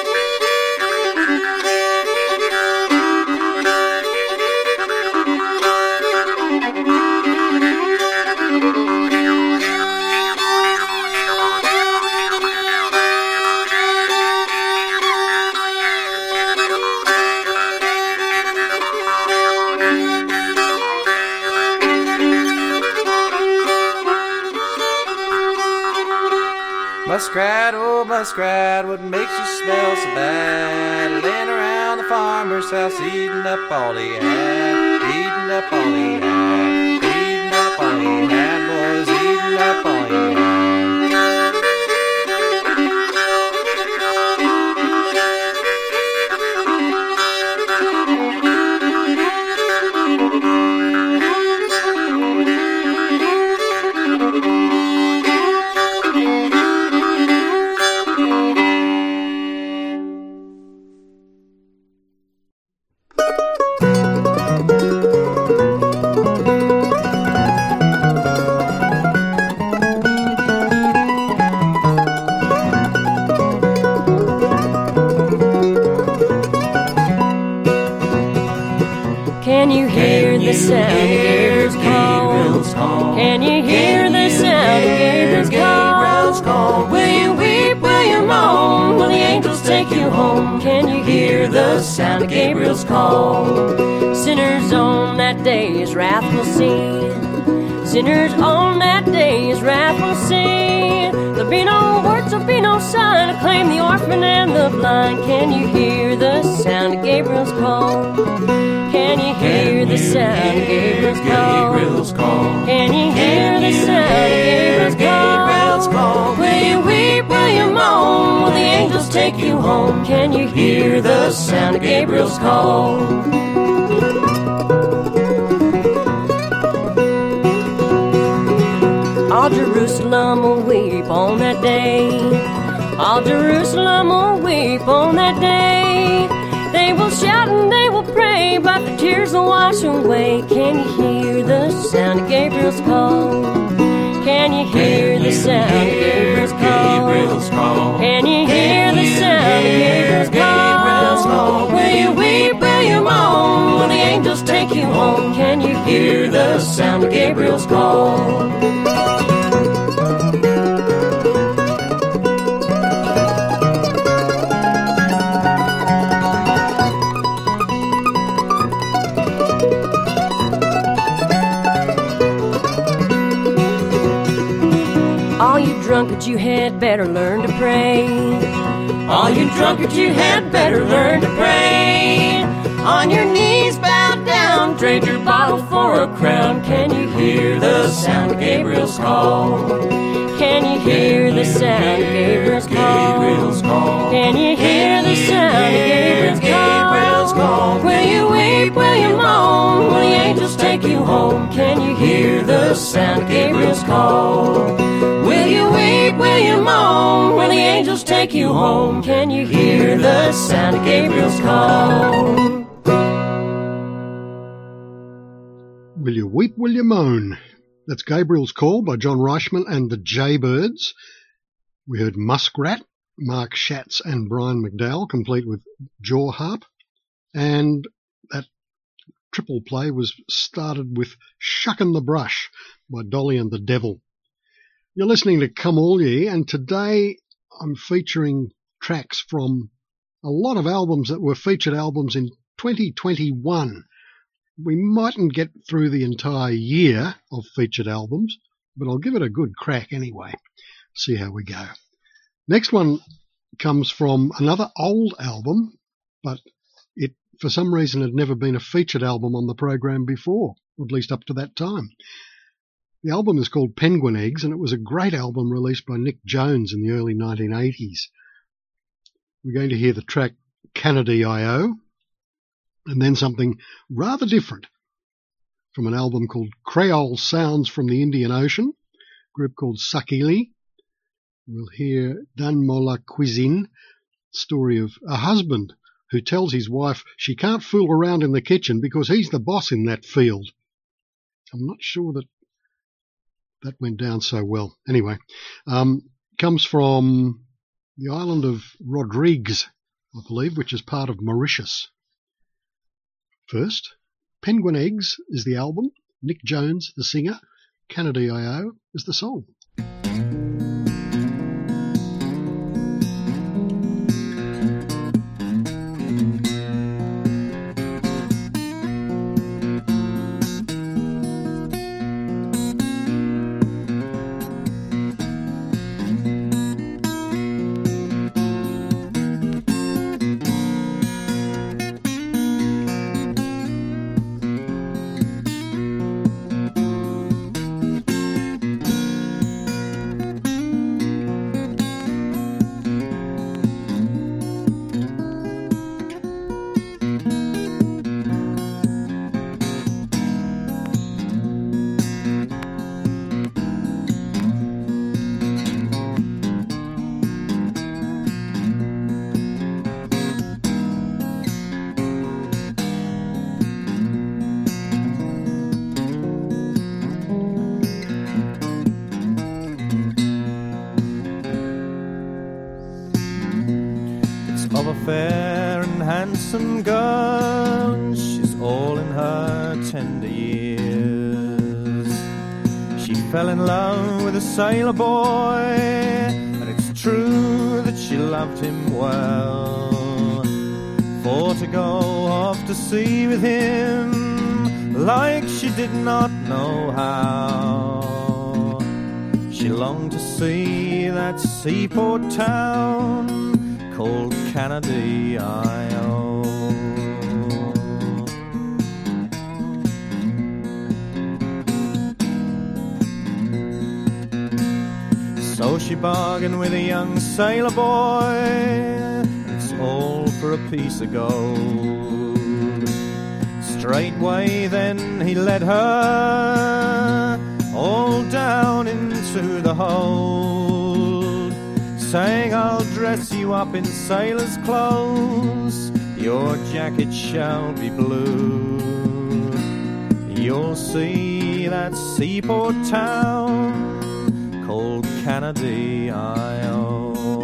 Muskrat, oh muskrat, what makes you smell so bad? Laying around the farmer's house, eating up all he had, eating up all he had, eating up all he had, boys, eating up all he had. Sound of Gabriel's call. Sinners on that day his wrath will see. Sinners on that day his wrath will see. There'll be no words, there'll be no sign to claim the orphan and the blind. Can you hear the sound of Gabriel's call? Can you hear the sound of Gabriel's call? Can you hear the sound of Gabriel's call? Will you weep, will you moan? Will the angels take you home? Can you hear the sound of Gabriel's call? All Jerusalem will weep on that day. All Jerusalem will weep on that day. They will shout and they will pray, but the tears will wash away. Can you hear the sound of Gabriel's call? Can you hear the sound of Gabriel's call? Can you hear the sound of Gabriel's call? Will you weep, will you moan? Will the angels take you home? Can you hear the sound of Gabriel's call? Drunkards, you had better learn to pray. All you drunkards, you had better learn to pray. On your knees, bowed down, trade your bottle for a crown. Can you hear the sound of Gabriel's call? Can you hear the sound of Gabriel's call? Can you hear the sound of Gabriel's call? Will you weep, will you moan? Will the angels take you home? Can you hear the sound of Gabriel's call? angels take you home. Can you hear the sound of Gabriel's call? Will you weep, will you moan? That's Gabriel's Call by John Reichman and the Jaybirds. We heard Muskrat, Mark Schatz and Brian McDowell, complete with Jaw Harp. And that triple play was started with Shuckin' the Brush by Dolly and the Devil. You're listening to Come All Ye, and today I'm featuring tracks from a lot of albums that were featured albums in 2021. We mightn't get through the entire year of featured albums, but I'll give it a good crack anyway. See how we go. Next one comes from another old album, but it, for some reason, had never been a featured album on the program before, or at least up to that time. The album is called Penguin Eggs, and it was a great album released by Nick Jones in the early 1980s. We're going to hear the track Canada.io, and then something rather different from an album called Creole Sounds from the Indian Ocean, a group called Sakili. We'll hear Dan Mola Cuisine, story of a husband who tells his wife she can't fool around in the kitchen because he's the boss in that field. I'm not sure that went down so well. Anyway, comes from the island of Rodrigues, I believe, which is part of Mauritius. First, Penguin Eggs is the album, Nick Jones the singer, Canada.io is the song. Fair and handsome girl, she's all in her tender years. She fell in love with a sailor boy, and it's true that she loved him well. For to go off to sea with him, like she did not know how, she longed to see that seaport town called Canada.io. So she bargained with a young sailor boy, it's all for a piece of gold. Straightway then he led her all down into the hold, saying, I'll dress you up in sailor's clothes, your jacket shall be blue. You'll see that seaport town called Canada.io.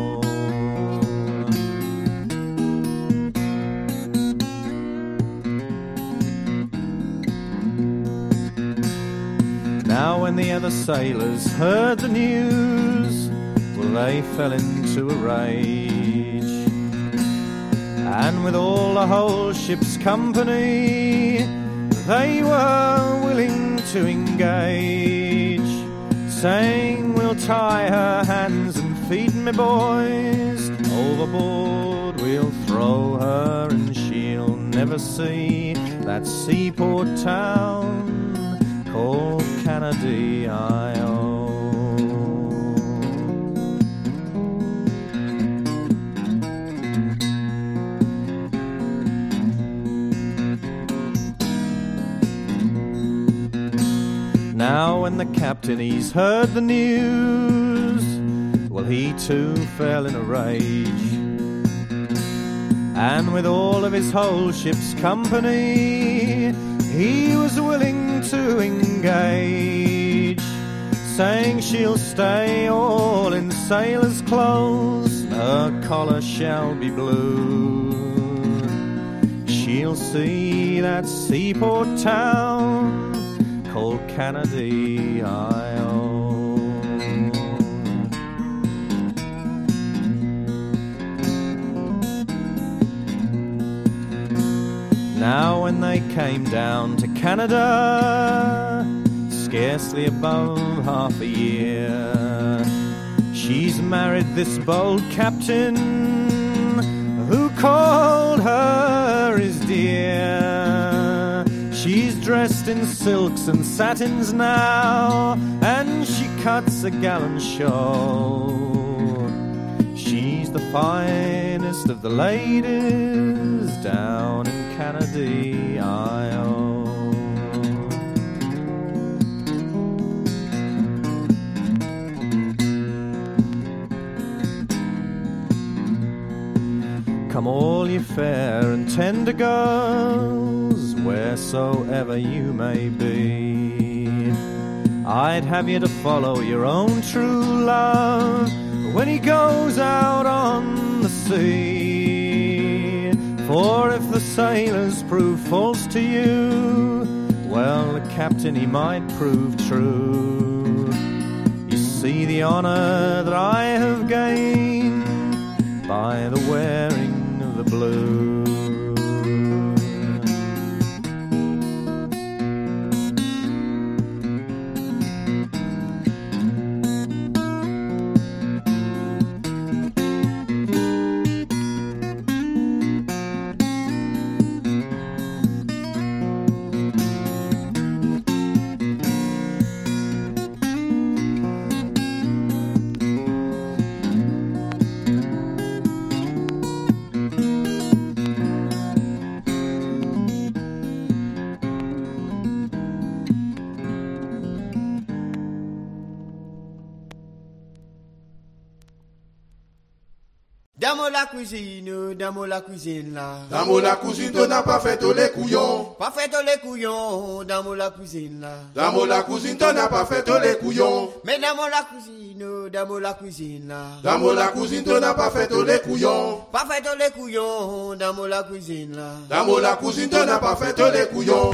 Now when the other sailors heard the news, well, they fell into a rage, and with all the whole ship's company, they were willing to engage, saying, we'll tie her hands and feet, me boys, overboard we'll throw her, and she'll never see that seaport town called Canada.io. Now when the captain he's heard the news, well, he too fell in a rage. And with all of his whole ship's company, he was willing to engage, saying she'll stay all in sailor's clothes, her collar shall be blue. She'll see that seaport town called Canady, Isle. Now when they came down to Canada, scarcely above half a year, she's married this bold captain who called her his dear. She's dressed in silks and satins now, and she cuts a gallant shawl. She's the finest of the ladies down in Canady, Isle. Come all ye fair and tender girls, wheresoever you may be, I'd have you to follow your own true love when he goes out on the sea. For if the sailors prove false to you, well, the captain he might prove true. You see the honour that I have gained by the wearing of the blue. Dans la cuisine là. Dans la cuisine, tu n'as pas fait tous les couillons. Pas fait tous les couillons, dans la cuisine là. Dans la cuisine, tu n'as pas fait tous les couillons. Mais dans la cuisine là. Dans la cuisine, tu n'as pas fait tous les couillons. Pas fait tous les couillons, dans la cuisine là. Dans la cuisine, tu n'as pas fait tous les couillons.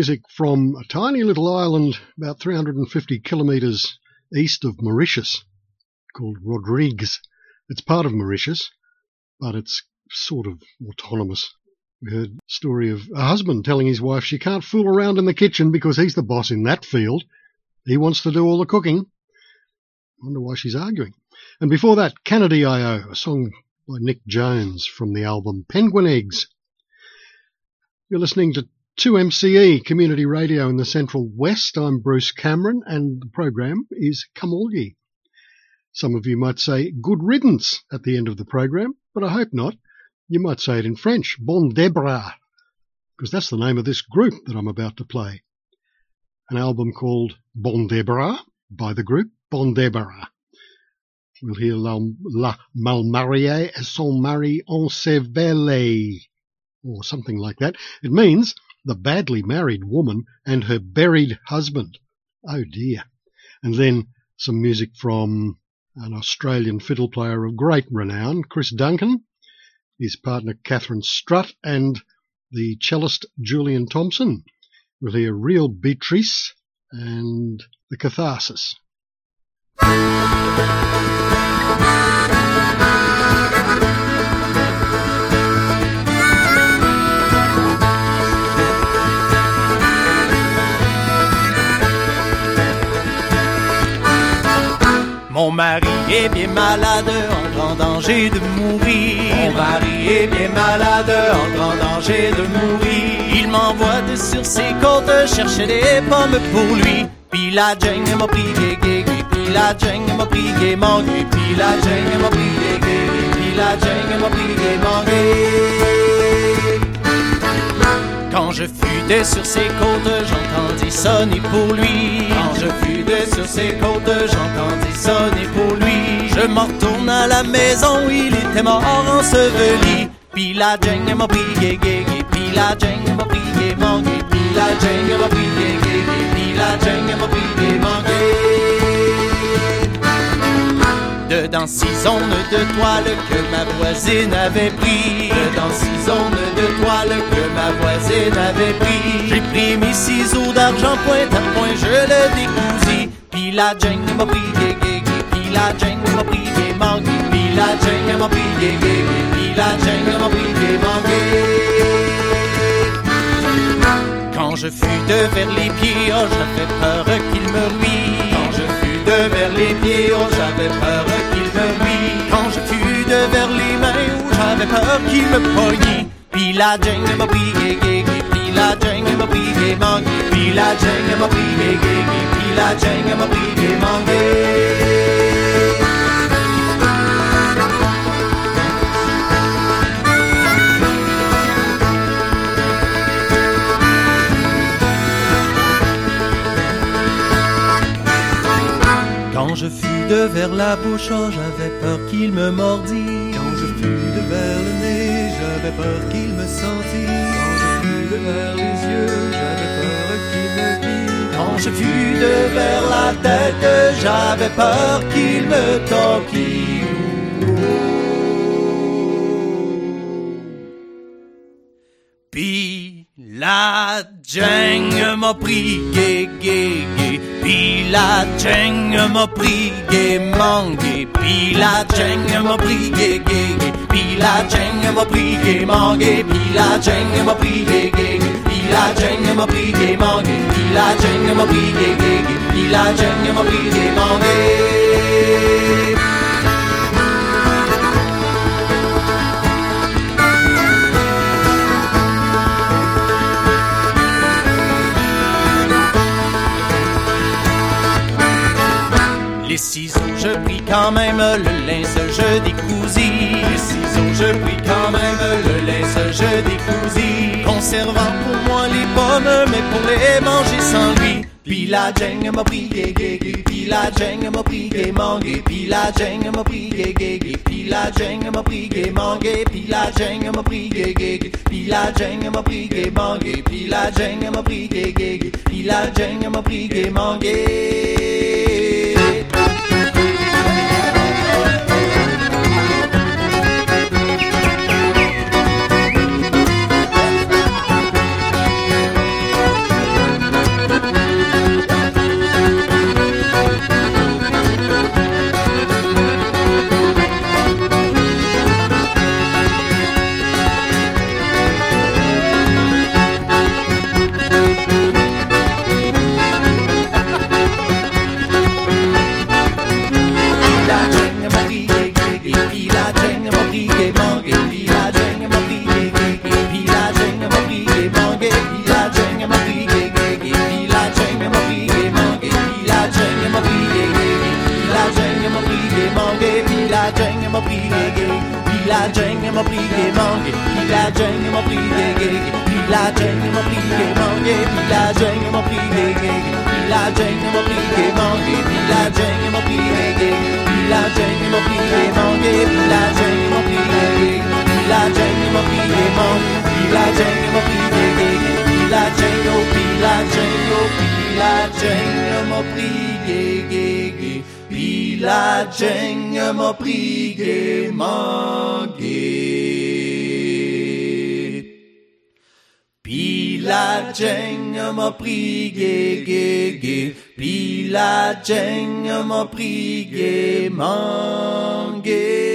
music from a tiny little island about 350 kilometres east of Mauritius called Rodrigues. It's part of Mauritius, but it's sort of autonomous. We heard a story of a husband telling his wife she can't fool around in the kitchen because he's the boss in that field. He wants to do all the cooking. I wonder why she's arguing. And before that, Canada.io, a song by Nick Jones from the album Penguin Eggs. You're listening to 2MCE Community Radio in the Central West. I'm Bruce Cameron, and the program is Come All Ye. Some of you might say good riddance at the end of the program, but I hope not. You might say it in French, bon débras, because that's the name of this group that I'm about to play. An album called Bon Débras by the group Bon Débras. We'll hear La Malmariée et son mari ensevelé, or something like that. It means the badly married woman and her buried husband. Oh dear. And then some music from an Australian fiddle player of great renown, Chris Duncan, his partner Catherine Strutt, and the cellist Julian Thompson. We'll hear Real Beatrice and The Catharsis. Mon mari est bien malade, en grand danger de mourir. Mon mari est bien malade, en grand danger de mourir. Il m'envoie sur ses côtes chercher des pommes pour lui. Puis la jungle m'a pris gay, puis la jungle m'a pris gay, mangué. Puis la jungle m'a pris gay, puis la jungle m'a pris gay, mangué. Quand je fudais sur ses côtes, j'entendis sonner pour lui. Quand je fudais sur ses côtes, j'entendis sonner pour lui. Je m'en retourne à la maison, il était mort enseveli. Puis la jungle m'a pris gay, puis la jungle m'a pris gay, mangué. Puis la jungle m'a pris gay, puis la jungle m'a pris gay, mangué. Dedans 6 zones de toile que ma voisine avait pris. Dedans 6 zones de toile que ma voisine avait pris. J'ai pris mes ciseaux d'argent pointe à point, je le décousis. Puis la jungle m'a pris gay, puis la jungle m'a pris gay, mangué. Puis la jungle m'a pris gay, puis la jungle m'a pris gay, mangué. Quand je fus de vers les pieds, oh j'avais peur qu'il me ruine. Quand je fus de vers les pieds, oh j'avais peur qu'il me ruine. Quand je fus de vers les mains, oh j'avais peur qu'il me poigne. Puis la jungle m'a pris gay, puis la jungle m'a pris gay, mangué. Puis la jungle m'a pris gay, puis la jungle m'a pris gay, mangué. Quand je fus de vers la bouche, oh, j'avais peur qu'il me mordît. Quand je fus de vers le nez, j'avais peur qu'il me sentît. Quand je fus de vers les yeux, j'avais peur qu'il me vît. Quand je fus de vers la tête, j'avais peur qu'il me toquît. Puis la jungle m'a pris gay, gay, gay. Puis la jungle m'a pris gay, mangué. Puis la jungle m'a pris gay, gay, gay. Puis la jungle m'a pris gay, mangué. Puis la jungle m'a pris gay, gay, gay. Puis la jungle m'a pris gay, mangué. Puis la jungle m'a pris gay, gay, gay. Puis la jungle m'a pris gay, mangué. Les ciseaux, je pris quand même, le lince, je décousis. Les ciseaux, je pris quand même, le lince, je décousis. Conservant pour moi les pommes, mais pour les manger sans lui. Puis la jungle m'a pris gay, gay, gay. Puis la jungle m'a pris gay, mangué. Puis la jungle m'a pris gay, gay, gay. Puis la jungle m'a pris gay, mangué. Puis la jungle m'a pris gay, gay, gay. Puis la jungle m'a pris gay, mangué. Puis la jungle m'a pris gay, gay, gay. Puis la jungle m'a pris gay, mangué. m'a pris gaiement, puis la jungle m'a pris gay, puis la jungle m'a pris gaiement, puis la jungle m'a pris gay, puis la jungle m'a pris gaiement, puis la jungle m'a pris gay, puis la jungle m'a pris gaiement, puis la jungle m'a pris gay, puis la jungle m'a pris gaiement, puis la jungle m'a pris gay, puis la jungle, puis la jungle, puis la jungle m'a pris gay, puis la jungle m'a pris gaiement gay. Puis la jungle m'a pris gay, puis la jungle m'a pris gaiement gay.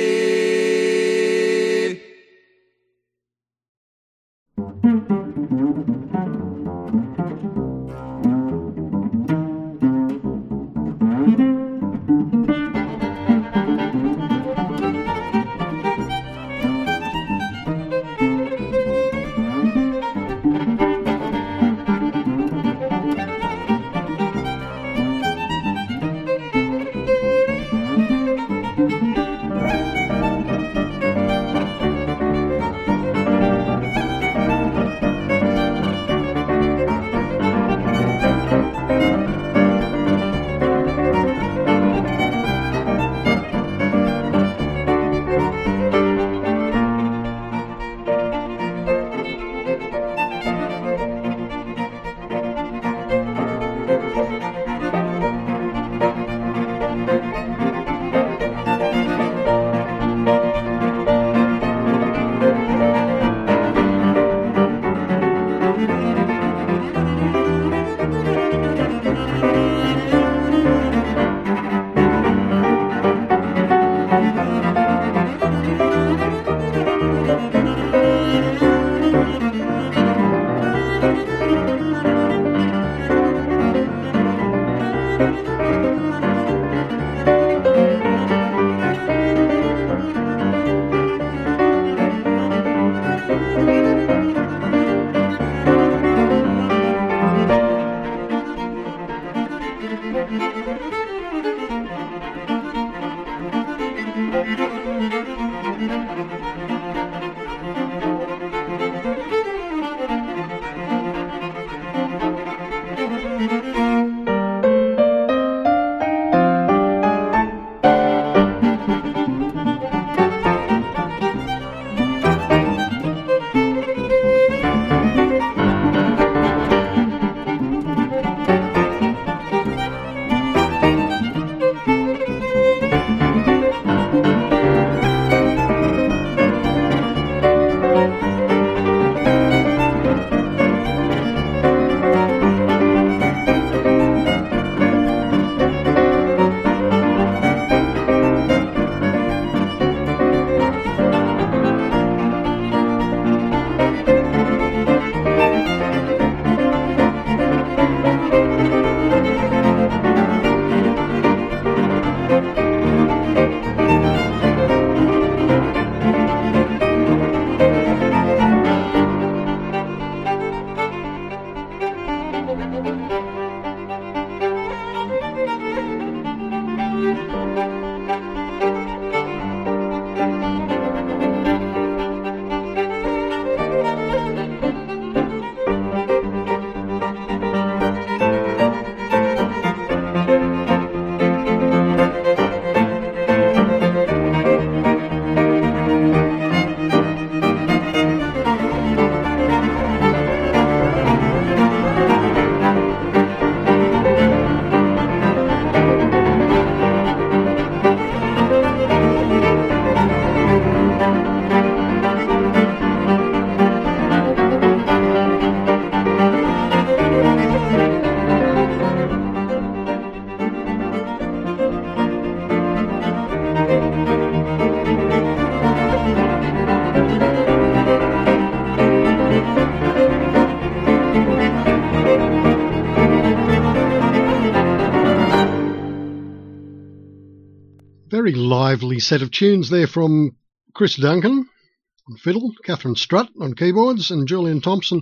Very lively set of tunes there from Chris Duncan on fiddle, Catherine Strutt on keyboards, and Julian Thompson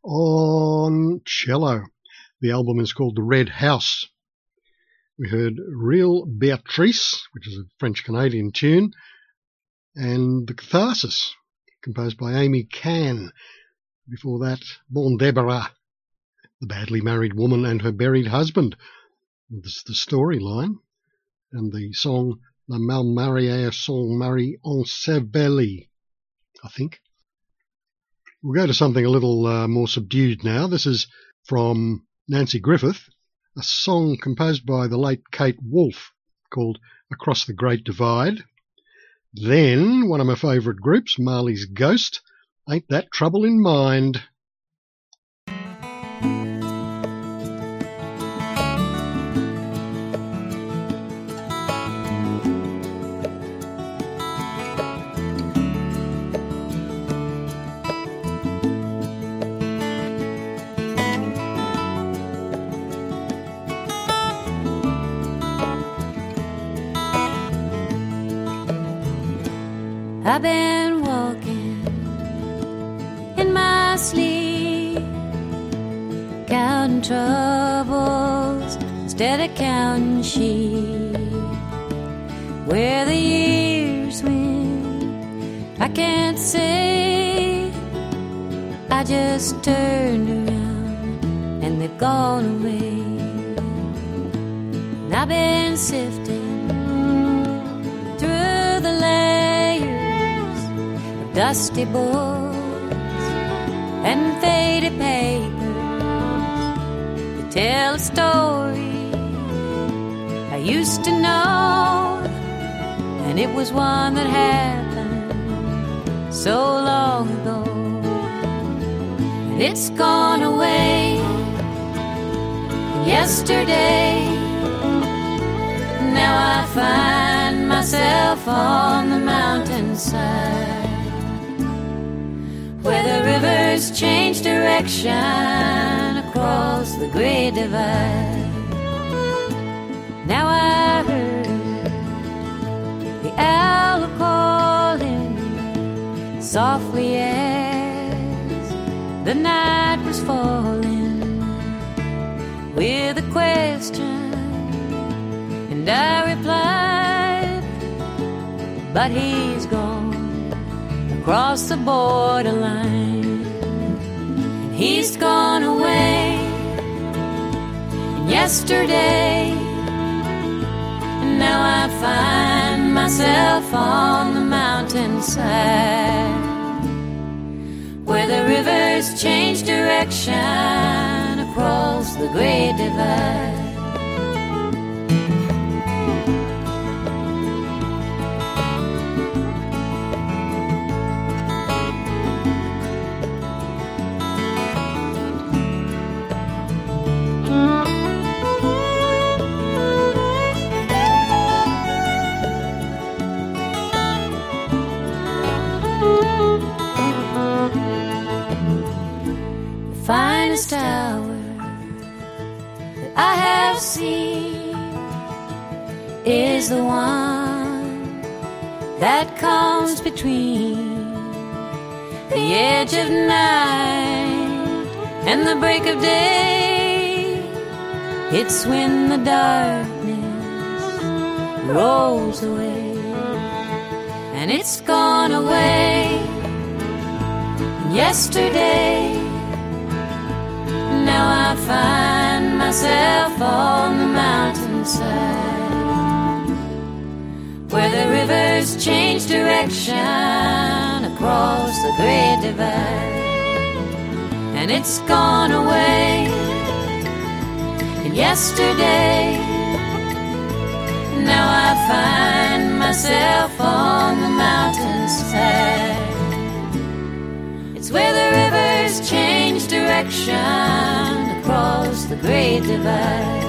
on cello. The album is called The Red House. We heard Real Beatrice, which is a French-Canadian tune, and The Catharsis, composed by Amy Cann. Before that, Born Deborah, the badly married woman and her buried husband. This is the storyline, and the song La Malmarière sans Marie Enseveli, I think. We'll go to something a little more subdued now. This is from Nancy Griffith, a song composed by the late Kate Wolf called Across the Great Divide. Then one of my favourite groups, Marley's Ghost, Ain't That Trouble in Mind. I've been walking in my sleep, counting troubles instead of counting sheep. Where the years went, I can't say. I just turned around and they've gone away. And I've been sifting through the layers of dusty books and faded papers that tell a story I used to know, and it was one that happened so long ago. And it's gone away yesterday. Now I find myself on the mountainside where the rivers change direction across the great divide. Now I heard the owl calling softly as the night was falling with a question. And I replied, but he's gone across the borderline. He's gone away yesterday. And now I find myself on the mountainside where the rivers change direction across the great divide. Finest hour that I have seen is the one that comes between the edge of night and the break of day. It's when the darkness rolls away, and it's gone away yesterday. Now I find myself on the mountainside where the rivers change direction across the great divide. And it's gone away yesterday. Now I find myself on the mountainside. It's where the rivers change direction across the great divide.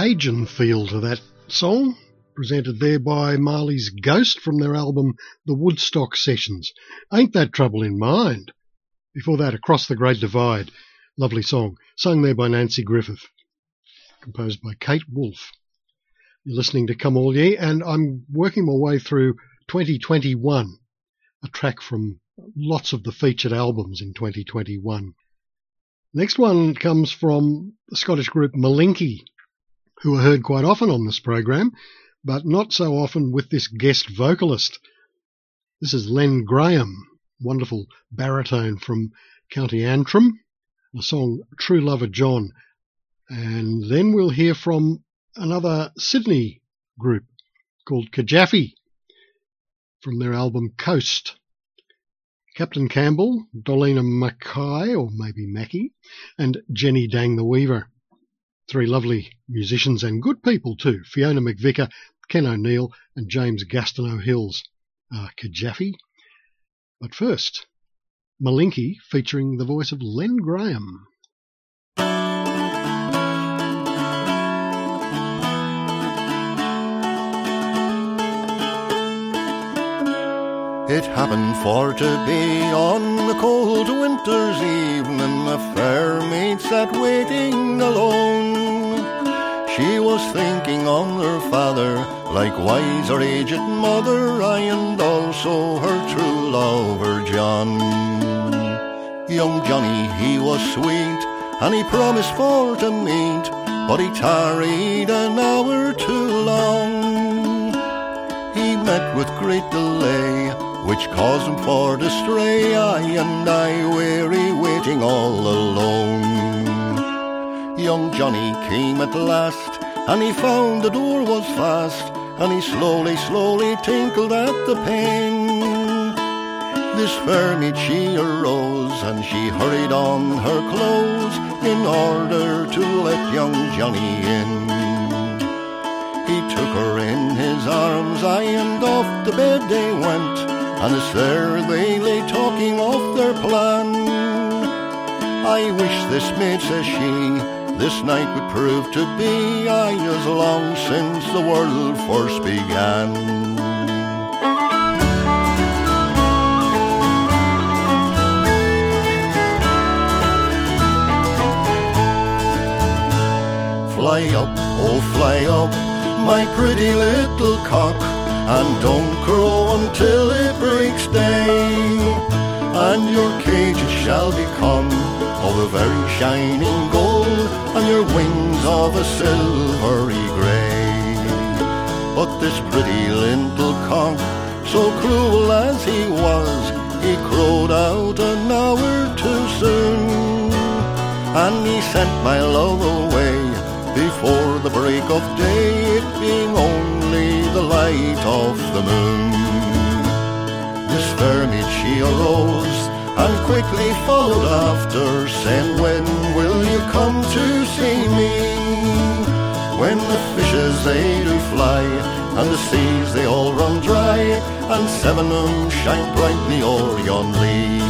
Cajun feel to that song, presented there by Marley's Ghost from their album The Woodstock Sessions. Ain't That Trouble in Mind. Before that, Across the Great Divide, lovely song, sung there by Nancy Griffith, composed by Kate Wolfe. You're listening to Come All Ye, and I'm working my way through 2021, a track from lots of the featured albums in 2021. Next one comes from the Scottish group Malinky, who are heard quite often on this program, but not so often with this guest vocalist. This is Len Graham, wonderful baritone from County Antrim, the song True Lover John. And then we'll hear from another Sydney group called Kajaffi from their album Coast. Captain Campbell, Dolina Mackay, or maybe Mackie, and Jenny Dang the Weaver. Three lovely musicians and good people too. Fiona McVicker, Ken O'Neill and James Gastineau Hills are Kajaffi. But first, Malinky featuring the voice of Len Graham. It happened for to be on a cold winter's evening, a fair maid sat waiting alone. She was thinking on her father, likewise her aged mother, aye, and also her true lover John. Young Johnny, he was sweet, and he promised for to meet, but he tarried an hour too long. He met with great delay, which caused him for to stray, aye, and I weary waiting all alone. Young Johnny came at last, and he found the door was fast, and he slowly, slowly tinkled at the pane. This fair maid she arose, and she hurried on her clothes, in order to let young Johnny in. He took her in his arms, aye, and off to bed they went, and as there they lay talking of their plan. I wish this maid, says she, this night would prove to be, aye, as long since the world first began. Fly up, oh fly up, my pretty little cock, and don't crow until it breaks day, and your cages shall become of a very shining gold, and your wings of a silvery grey. But this pretty little cock, so cruel as he was, he crowed out an hour too soon, and he sent my love away before the break of day, it being only the light of the moon. This fair maid she arose, and quickly followed after, saying, when will you come to see me? When the fishes they do fly, and the seas they all run dry, and seven of them shine brightly o'er yon lea.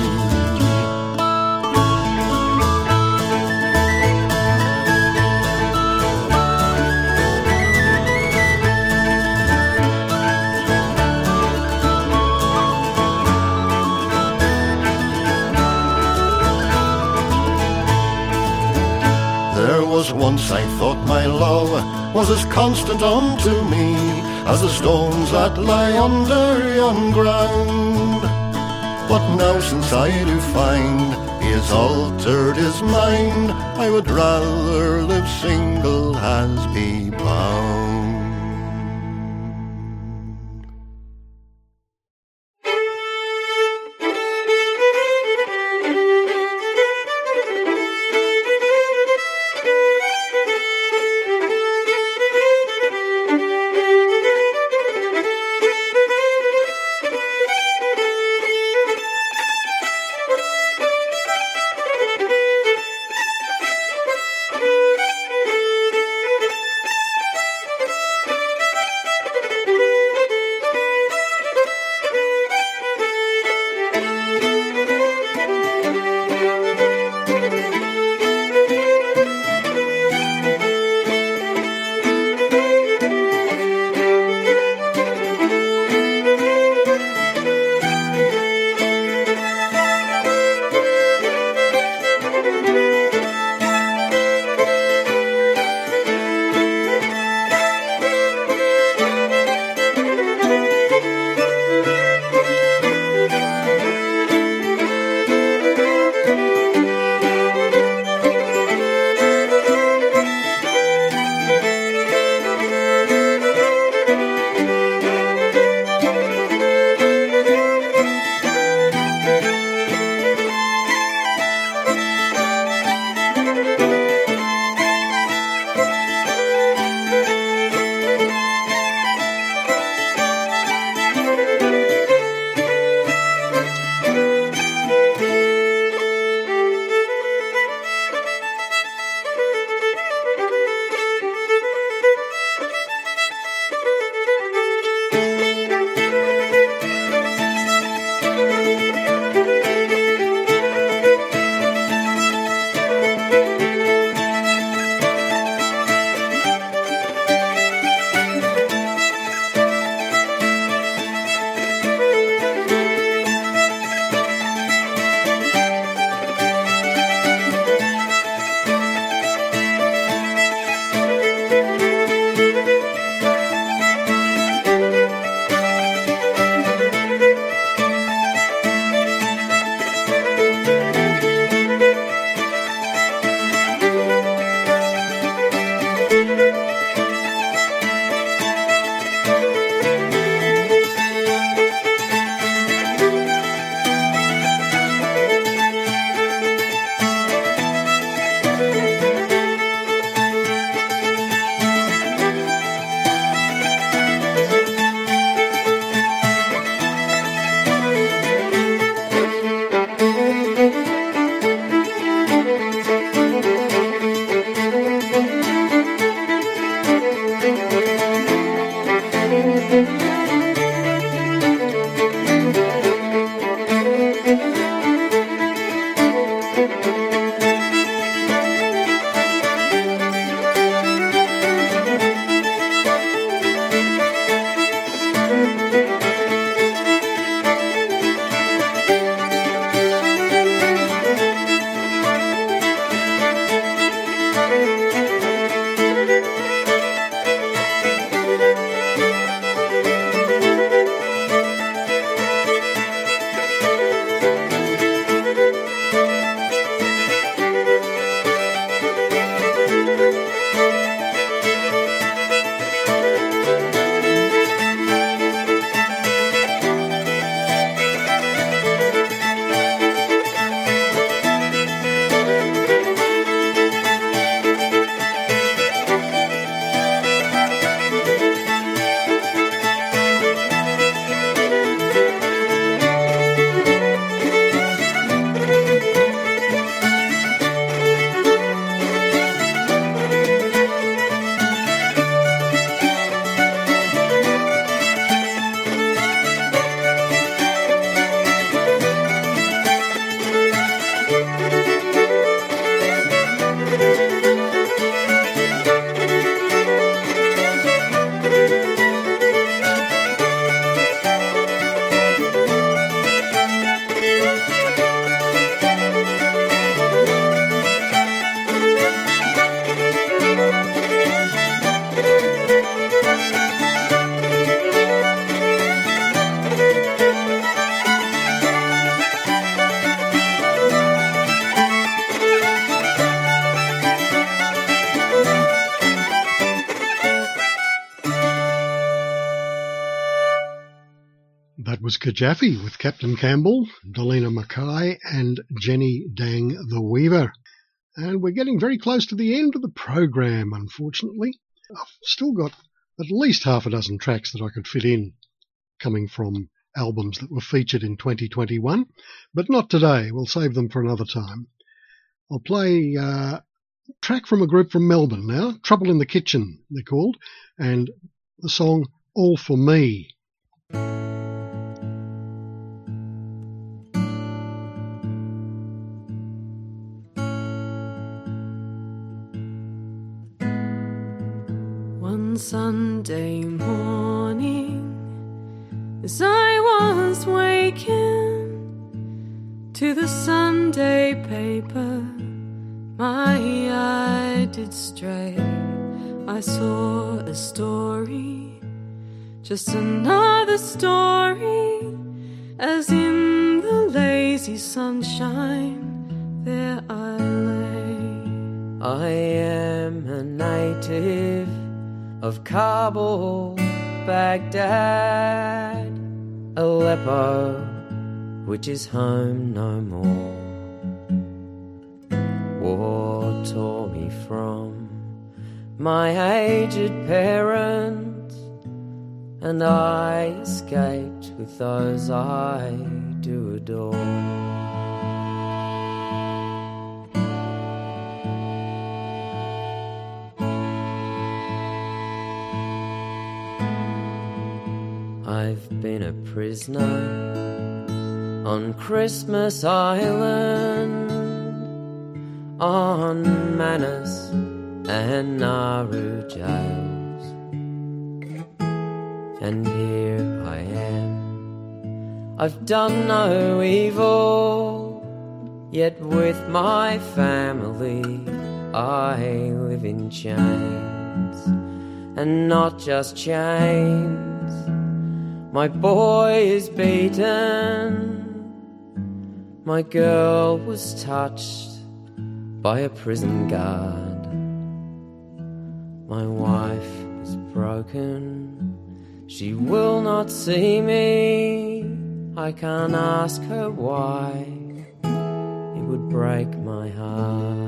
Once I thought my love was as constant unto me as the stones that lie under yon ground. But now since I do find he has altered his mind, I would rather live single as be bound. That was Kajafi with Captain Campbell, Dolina Mackay and Jenny Dang the Weaver. And we're getting very close to the end of the program, unfortunately. I've still got at least half a dozen tracks that I could fit in coming from albums that were featured in 2021, but not today. We'll save them for another time. I'll play a track from a group from Melbourne now, Trouble in the Kitchen, they're called, and the song All For Me. One Sunday morning, as I was waking to the Sunday paper, my eye did stray. I saw a story, just another story, as in the lazy sunshine there I lay. I am a native of Kabul, Baghdad, Aleppo, which is home no more. War tore me from my aged parents, and I escaped with those I do adore. I've been a prisoner on Christmas Island, on Manus and Nauru jails, and here I am. I've done no evil, yet with my family I live in chains, and not just chains. My boy is beaten, my girl was touched by a prison guard, my wife is broken, she will not see me, I can't ask her why, it would break my heart.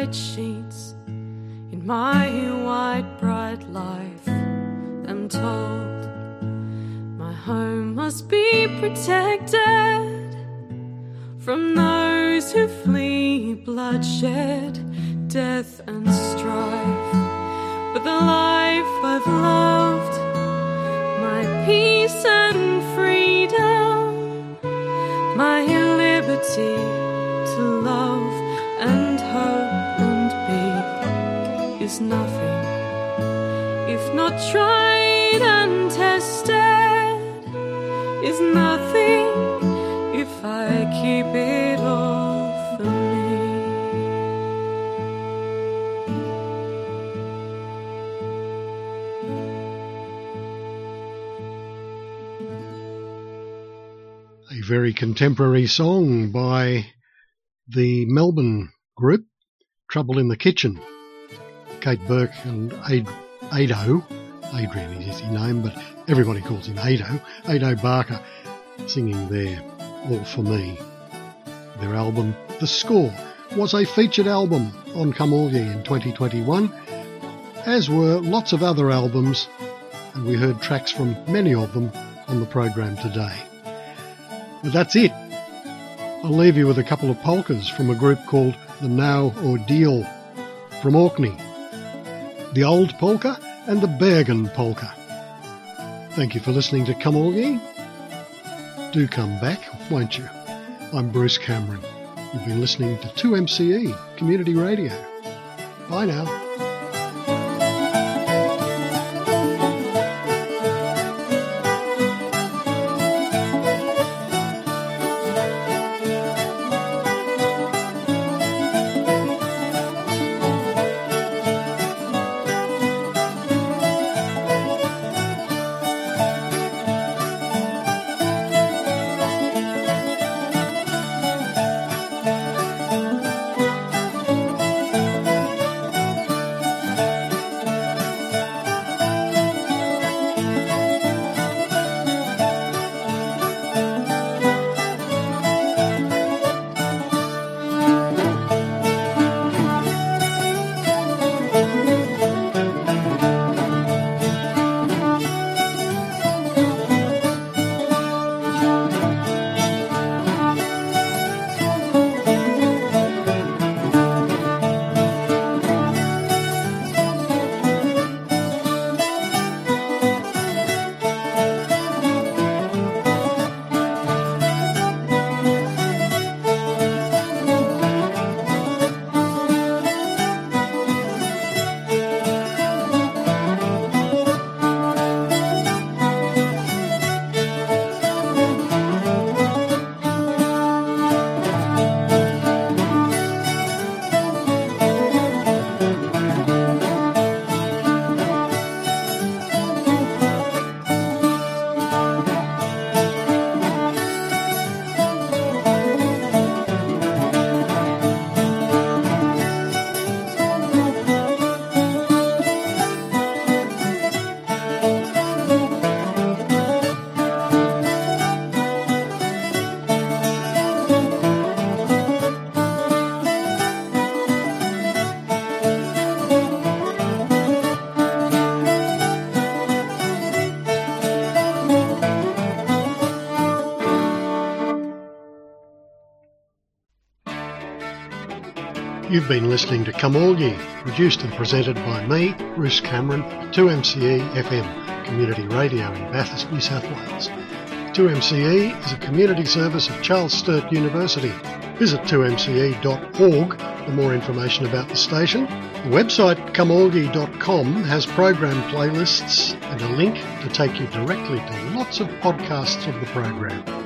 white sheets in my white bright life. I'm told my home must be protected from those who flee bloodshed, death and strife. But the life I've loved, my peace and freedom, my liberty to love and hope and be, is nothing if not tried and tested, is nothing if I keep it all for me. A very contemporary song by the Melbourne group Trouble in the Kitchen. Kate Burke and Ado, Adrian is his name, but everybody calls him Ado Barker, singing there, All For Me. Their album, The Score, was a featured album on Come All Ye in 2021, as were lots of other albums, and we heard tracks from many of them on the program today. But that's it. I'll leave you with a couple of polkas from a group called the Now Ordeal from Orkney. The Old Polka and the Bergen Polka. Thank you for listening to Come All Ye. Do come back, won't you? I'm Bruce Cameron. You've been listening to 2MCE Community Radio. Bye now. You've been listening to Come All Ye, produced and presented by me, Bruce Cameron, 2MCE FM, community radio in Bathurst, New South Wales. 2MCE is a community service of Charles Sturt University. Visit 2mce.org for more information about the station. The website comeallye.com has program playlists and a link to take you directly to lots of podcasts of the program.